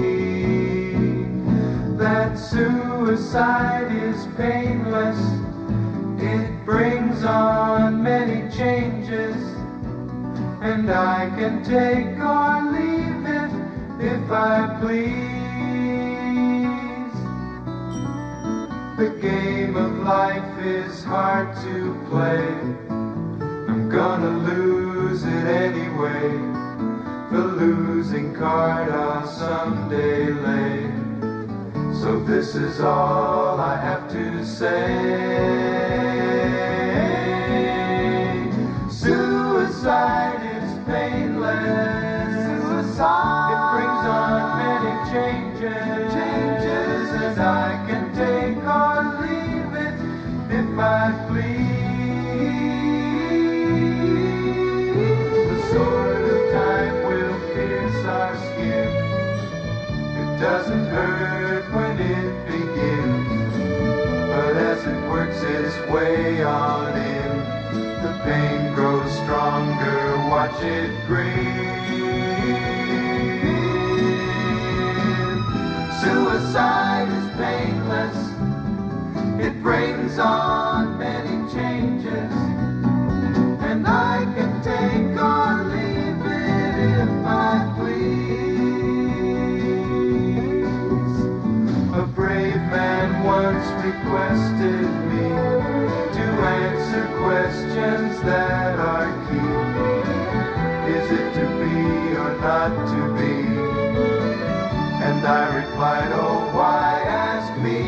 That suicide is painless. It brings on many changes, and I can take or leave it if I please. The game of life is hard to play. I'm gonna lose it anyway. The losing card I'll someday lay. So this is all I have to say. Suicide is painless. Suicide. It brings on many changes. Changes, and I can take or leave it if I please. The sword of time will pierce our skin. It doesn't hurt when it begins, but as it works its way on in, the pain grows stronger, watch it grin. Suicide is painless. It brings on many changes, and I can take or leave it if I please. A brave man once requested me to answer questions that are key. Is it to be or not to be? And I replied, oh, why ask me?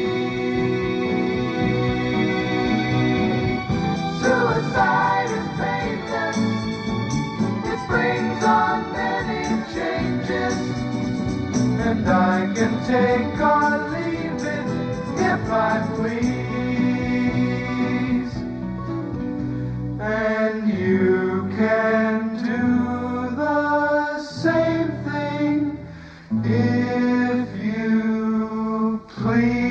Suicide is painless. It brings on many changes, and I can take or leave it if I please. And you can do the same thing if you please.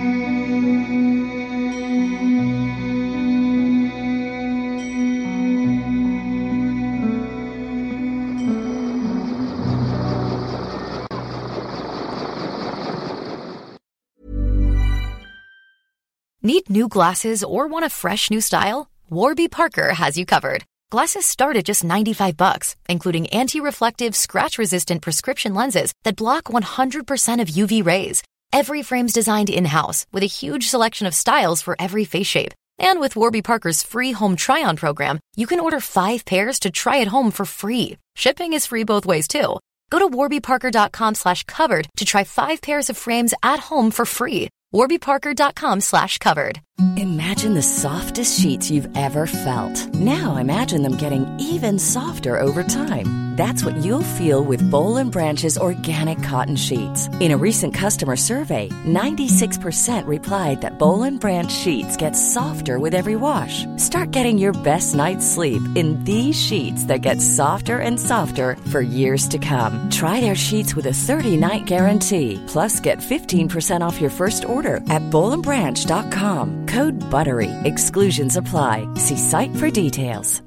Need new glasses or want a fresh new style? Warby Parker has you covered. Glasses start at just ninety-five bucks, including anti-reflective, scratch-resistant prescription lenses that block one hundred percent of U V rays. Every frame's designed in-house with a huge selection of styles for every face shape. And with Warby Parker's free home try-on program, you can order five pairs to try at home for free. Shipping is free both ways, too. Go to warbyparker.com slash covered to try five pairs of frames at home for free. warbyparker.com slash covered. Imagine the softest sheets you've ever felt. Now imagine them getting even softer over time. That's what you'll feel with Boll and Branch's organic cotton sheets. In a recent customer survey, ninety-six percent replied that Boll and Branch sheets get softer with every wash. Start getting your best night's sleep in these sheets that get softer and softer for years to come. Try their sheets with a thirty-night guarantee. Plus, get fifteen percent off your first order at boll and branch dot com. Code BUTTERY. Exclusions apply. See site for details.